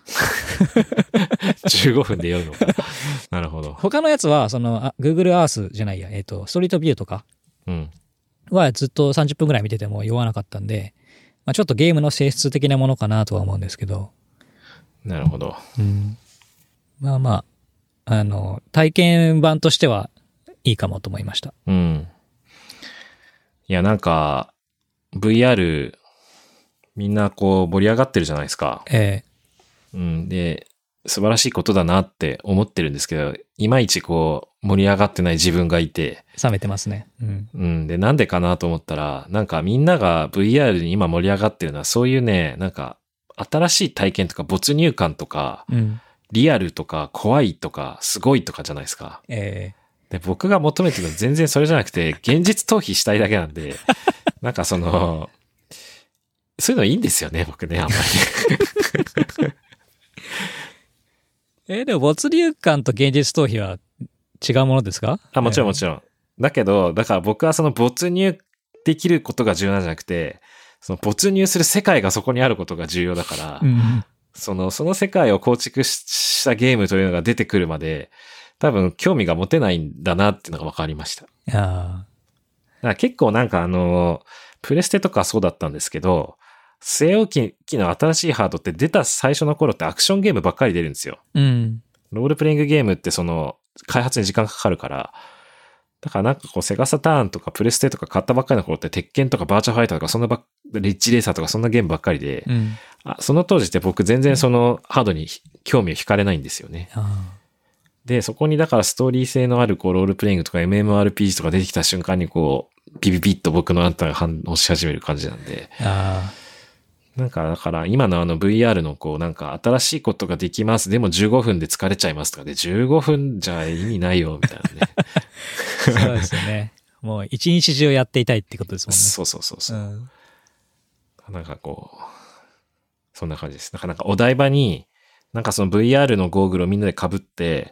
じゅうごふんで酔うのか。なるほど。 他のやつは、その、あ Google Earth じゃないや、えっと、ストリートビューとかはずっとさんじゅっぷんぐらい見てても酔わなかったんで、まあちょっとゲームの性質的なものかなとは思うんですけど。 なるほど。 うん。まあまあ、あの、体験版としてはいいかもと思いました。 うん。いや、なんか、ブイアール、みんなこう盛り上がってるじゃないですか。 ええ。 うん。で、素晴らしいことだなって思ってるんですけど、いまいちこう盛り上がってない自分がいて。 冷めてますね。うん。 うん。で、なんでかなと思ったら、なんかみんなが ブイアール に今盛り上がってるのは、そういうね、なんか新しい体験とか没入感とか、うん、リアルとか怖いとかすごいとかじゃないですか。 ええ。で、僕が求めてるのは全然それじゃなくて、現実逃避したいだけなんで、なんかその、そういうのいいんですよね、僕ね、あんまり。 えー、でも没入感と現実逃避は違うものですか？ あ、もちろんもちろん。だけど、だから僕はその没入できることが重要なんじゃなくて、その没入する世界がそこにあることが重要だから、うん、その、その世界を構築したゲームというのが出てくるまで、多分興味が持てないんだなっていうのが分かりました。 ああ。だから結構なんかあの、プレステとかそうだったんですけど、据え置きの新しいハードって出た最初の頃ってアクションゲームばっかり出るんですよ。 うん。 ロールプレイングゲームってその開発に時間かかるから、だからなんかこうセガサターンとかプレステとか買ったばっかりの頃って鉄拳とかバーチャファイターとかそんなばっリッチレーサーとかそんなゲームばっかりで、うん、あその当時って僕全然そのハードに興味を惹かれないんですよね。で、そこにだからストーリー性のあるこうロールプレイングとか エムエムアールピージー とか出てきた瞬間にこうピピピッと僕のあんたが反応し始める感じなんで。 あなんか、だから、今のあの ブイアール のこう、なんか、新しいことができます。でもじゅうごふんで疲れちゃいますとかで、じゅうごふんじゃ意味ないよ、みたいなね。 そうですよね。もう、一日中やっていたいってことですもんね。 そうそうそうそう、うん。なんかこう、そんな感じです。なんか、なんかお台場に、なんかその ブイアール のゴーグルをみんなで被って、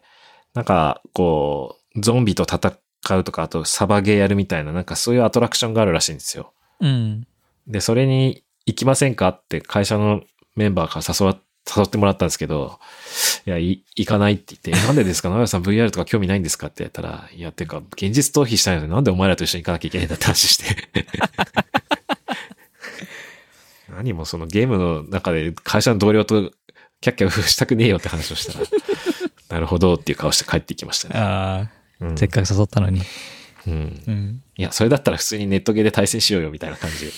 なんか、こう、ゾンビと戦うとか、あとサバゲーやるみたいな、なんかそういうアトラクションがあるらしいんですよ。 うん。 で、それに、 行きませんかって会社のメンバーから誘わ、誘ってもらったんですけど、いや、い行かないって言って、なんでですか直哉さん ブイアール とか興味ないんですかって言ったら、いや、てか、現実逃避したいのでなんでお前らと一緒に行かなきゃいけないんだって話して。何もそのゲームの中で会社の同僚とキャッキャウフしたくねえよって話をしたら、なるほどっていう顔して帰っていきましたね。 ああ、 うん、 せっかく誘ったのに。 うん。 うん。 いや、それだったら普通にネットゲーで対戦しようよみたいな感じ。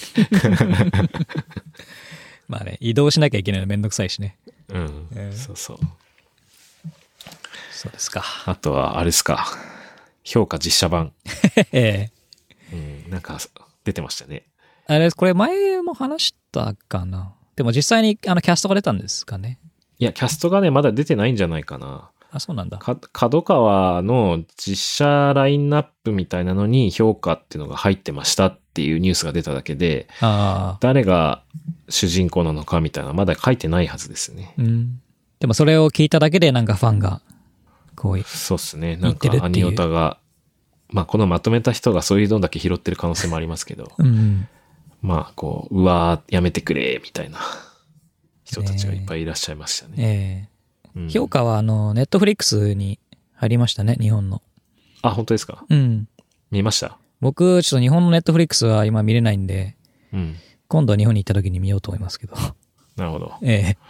まあね、移動しなきゃいけないのめんどくさいしね。 うん。 えー、 そうそう。 そうですか。 あとは、あれですか。評価実写版。 ええうん。なんか、出てましたね。 あれ、これ前も話したかな。でも実際にあのキャストが出たんですかね。 いや、キャストがね、まだ出てないんじゃないかな。 あ、そうなんだ。 か、角川の実写ラインナップみたいなのに評価っていうのが入ってましたっていうニュースが出ただけで、 ああ。 誰が主人公なのかみたいなのはまだ書いてないはずですね。 うん。でもそれを聞いただけでなんかファンが、こう、 そうっすね。なんかアニオタが、まあこのまとめた人がそういうのだけ拾ってる可能性もありますけど、 うん。 まあこう、うわーやめてくれ、みたいな人たちがいっぱいいらっしゃいましたね。 ええうん、 評価はあの、ネットフリックスに入りましたね、日本の。 あ、本当ですか？ うん。 見ました？ 僕、ちょっと日本のネットフリックスは今見れないんで、 うん。 今度日本に行った時に見ようと思いますけど。 なるほど。 ええ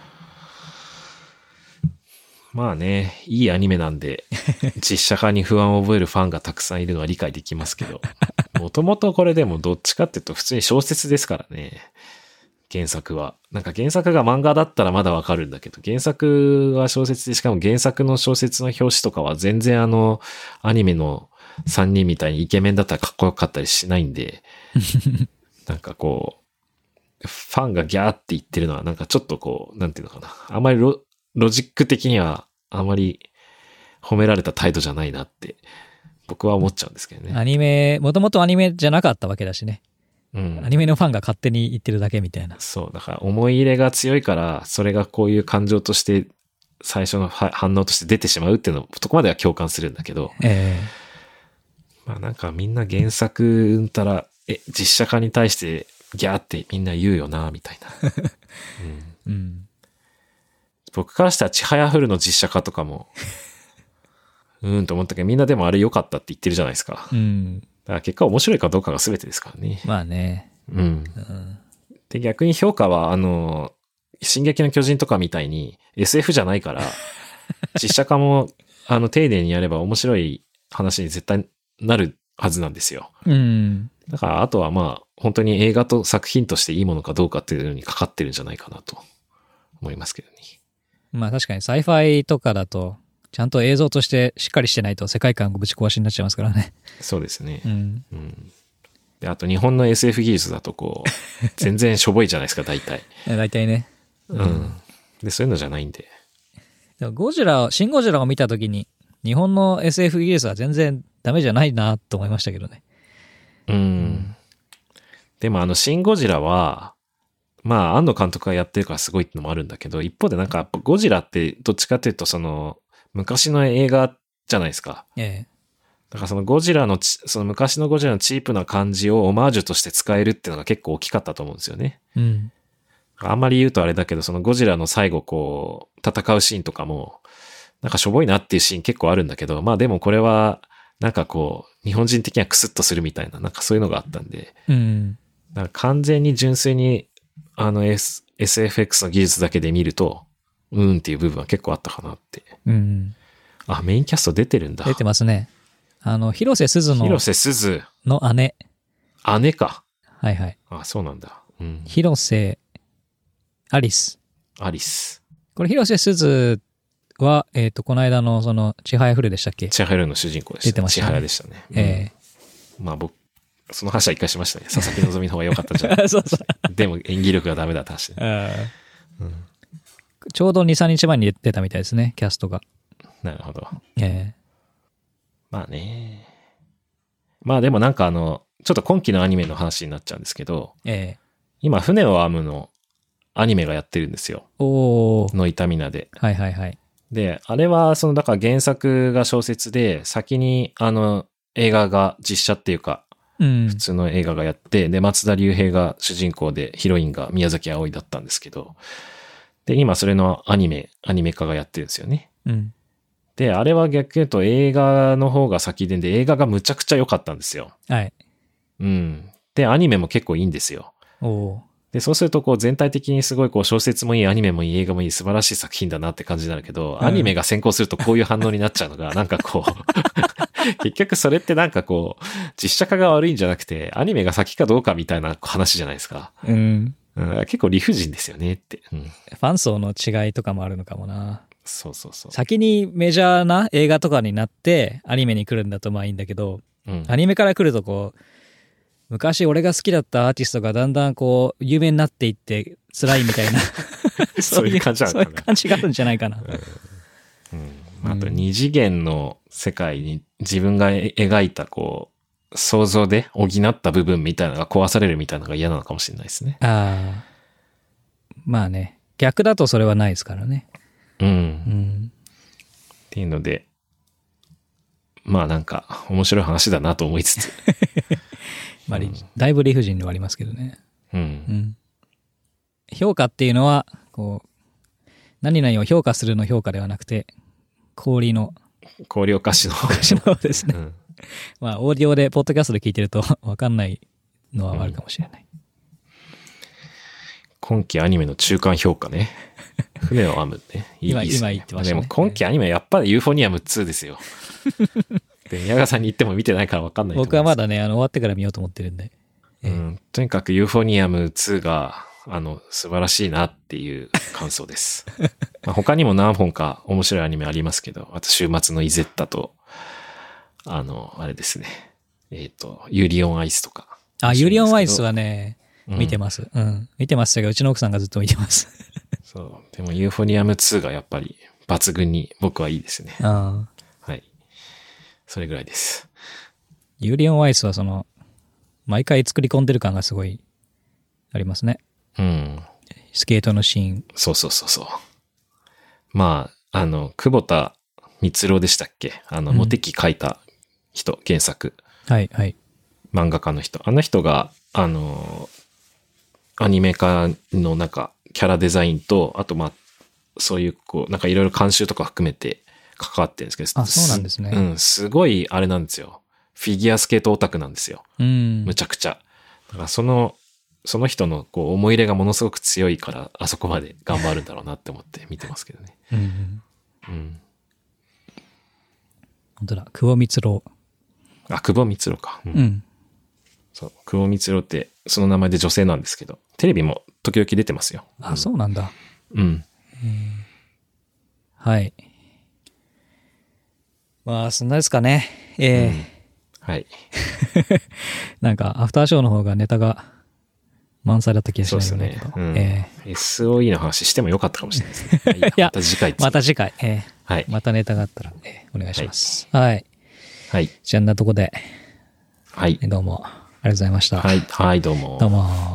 まあね、いいアニメなんで、実写化に不安を覚えるファンがたくさんいるのは理解できますけど、もともとこれでもどっちかっていうと普通に小説ですからね。原作は。なんか原作が漫画だったらまだわかるんだけど、原作は小説で、しかも原作の小説の表紙とかは全然あの、アニメのさんにんみたいにイケメンだったらかっこよかったりしないんで、なんかこう、ファンがギャーって言ってるのはなんかちょっとこう、なんていうのかな。あんまりロ、ロジック的にはあまり褒められた態度じゃないなって僕は思っちゃうんですけどね。 アニメ、もともとアニメじゃなかったわけだしね。 うん。 アニメのファンが勝手に言ってるだけみたいな。 そう。だから思い入れが強いから、それがこういう感情として最初の反応として出てしまうっていうの、そこまでは共感するんだけど。 ええまあなんかみんな原作うんたら、え、実写化に対してギャーってみんな言うよな、みたいな。うんうん。 僕からしたらちはやふるの実写化とかも、うーんと思ったけど、みんなでもあれ良かったって言ってるじゃないですか。 うん。 だから結果面白いかどうかが全てですからね。 まあね。 うん。 うん、 で、逆に評価は、あの、進撃の巨人とかみたいに エスエフ じゃないから、実写化も、あの、丁寧にやれば面白い話に絶対なるはずなんですよ。 うん。 だから、あとはまあ、本当に映画と作品としていいものかどうかっていうのにかかってるんじゃないかなと思いますけどね。 まあ確かにサイファイとかだと、ちゃんと映像としてしっかりしてないと世界観がぶち壊しになっちゃいますからね。 そうですね。 うん。 うん。で、あと日本の エスエフ 技術だとこう、全然しょぼいじゃないですか、大体。 大体ね。 うん。で、そういうのじゃないんで。 でもゴジラ、シンゴジラを見たときに、日本の エスエフ 技術は全然ダメじゃないなと思いましたけどね。 うん。うん、でもあの、シン・ゴジラは、まあ、庵野監督がやってるからすごいってのもあるんだけど、一方でなんか、ゴジラってどっちかっていうと、その、昔の映画じゃないですか。 ええ。 だからそのゴジラの、その昔のゴジラのチープな感じをオマージュとして使えるっていうのが結構大きかったと思うんですよね。 うん。 あんまり言うとあれだけど、そのゴジラの最後こう、戦うシーンとかも、なんかしょぼいなっていうシーン結構あるんだけど、まあでもこれは、なんかこう、日本人的にはクスッとするみたいな、なんかそういうのがあったんで、 うん。 だから完全に純粋に、あの S、エスエフエックス の技術だけで見ると、うーんっていう部分は結構あったかなって。 うん。 あ、メインキャスト出てるんだ。 出てますね。あの、広瀬すずの、 広瀬すず。 の姉。 姉か。 はいはい。 あ、そうなんだ。うん。 広瀬アリス。 アリス。 これ広瀬すずは、えっ、と、この間のその、ちはやふるでしたっけ？ ちはやふるの主人公でした、ね。 出てましたね。 ちはやでしたね。うん、 ええー。まあ僕、その話は一回しましたね。佐々木希の方が良かったんじゃないそうそう。 でも演技力がダメだって話ね。 うん、 ちょうどに、さんにちまえに出たみたいですね、キャストが。 なるほど。 ええ。 まあね。まあでもなんかあの、ちょっと今期のアニメの話になっちゃうんですけど、 ええ。 今、船を編むのアニメがやってるんですよ。 おー。 のいたみなで。 はいはいはい。 で、あれは、その、だから原作が小説で、先に、あの、映画が実写っていうか、 うん普。通の映画がやって、で、松田龍平が主人公で、ヒロインが宮崎あおいだったんですけど、で、今それのアニメ、アニメ化がやってるんですよね。 うん。 で、あれは逆に言うと映画の方が先で、で、映画がむちゃくちゃ良かったんですよ。 はい。 うん。で、アニメも結構いいんですよ。 おお。 で、そうすると、こう、全体的にすごい、こう、小説もいい、アニメもいい、映画もいい、素晴らしい作品だなって感じになるけど、 うんアニメが先行するとこういう反応になっちゃうのが、なんかこう、結局それってなんかこう、実写化が悪いんじゃなくて、アニメが先かどうかみたいな話じゃないですか。 うん。 うん、結構理不尽ですよねって。うん。 ファン層の違いとかもあるのかもな。 そうそうそう。 先にメジャーな映画とかになってアニメに来るんだとまあいいんだけど、 うん。 アニメから来るとこう、昔俺が好きだったアーティストがだんだんこう有名になっていって辛いみたいなそういう感じなのかな。 そういう感じがあるんじゃないかな。 うん。あと二次元の世界に自分が描いたこう、想像で補った部分みたいなのが壊されるみたいなのが嫌なのかもしれないですね。 ああ。まあね。逆だとそれはないですからね。 うん。 うん。 っていうので、まあなんか面白い話だなと思いつつ。 まあ、 うんだいぶ理不尽ではありますけどね。 う。 うんん。評価っていうのは、こう、何々を評価するの評価ではなくて、氷の、 氷お菓子の。 私の方ですね。 うん。 まあ、オーディオで、ポッドキャストで聞いてると分かんないのはあるかもしれない。 今期アニメの中間評価ね。船を編むね。いい今いいですね今言ってましたねでも今期アニメやっぱりユーフォニアムツーですよ。で、宮川さんに言っても見てないから分かんないと思います。 僕はまだね、あの、終わってから見ようと思ってるんで。ええうん、とにかくユーフォニアムツーが、あの、素晴らしいなっていう感想です。まあ他にも何本か面白いアニメありますけど、あと週末のイゼッタと、あの、あれですね。えっ、と、ユーリオンアイスとか。 あ、ユーリオンアイスはね、 うん見てます。うん。見てますが、うちの奥さんがずっと見てます。 そう。でもユーフォニアムツーがやっぱり抜群に僕はいいですね。 ああ。 はい。それぐらいです。 ユーリオンアイスはその、毎回作り込んでる感がすごいありますね。 うん。 スケートのシーン。 そうそうそうそう。まあ、あの、久保田光郎でしたっけあの、 うんモテキ書いた人、原作。 はい、はい。 漫画家の人。あの人が、あの、アニメ化のなんか、キャラデザインと、あとまあ、そういう、こう、なんかいろいろ監修とか含めて関わってるんですけど。 あそうなんですねうん、すごい、あれなんですよ。フィギュアスケートオタクなんですよ。 うん。 むちゃくちゃ。だからその、その人のこう思い入れがものすごく強いから、あそこまで頑張るんだろうなって思って見てますけどね。 うんうん。 うん。 本当だ。久保光郎。 あ、久保光郎か。うんうん。 そう。久保光郎って、その名前で女性なんですけど、テレビも時々出てますよ。 あ、そうなんだ。 うん。 はい。まあ、そんなですかね。えーはい。 なんか、アフターショーの方がネタが満載だった気がしそうないですね。 んだけど。 うんえエスオーイー の話してもよかったかもしれないですね。 いやまた次回ーまた次回、えーはい。 またネタがあったら、えーお願いします。はい。 はい。 じゃあ、んなとこで、 はい。 どうも、ありがとうございました。 はい。はい、どうも。 どうも。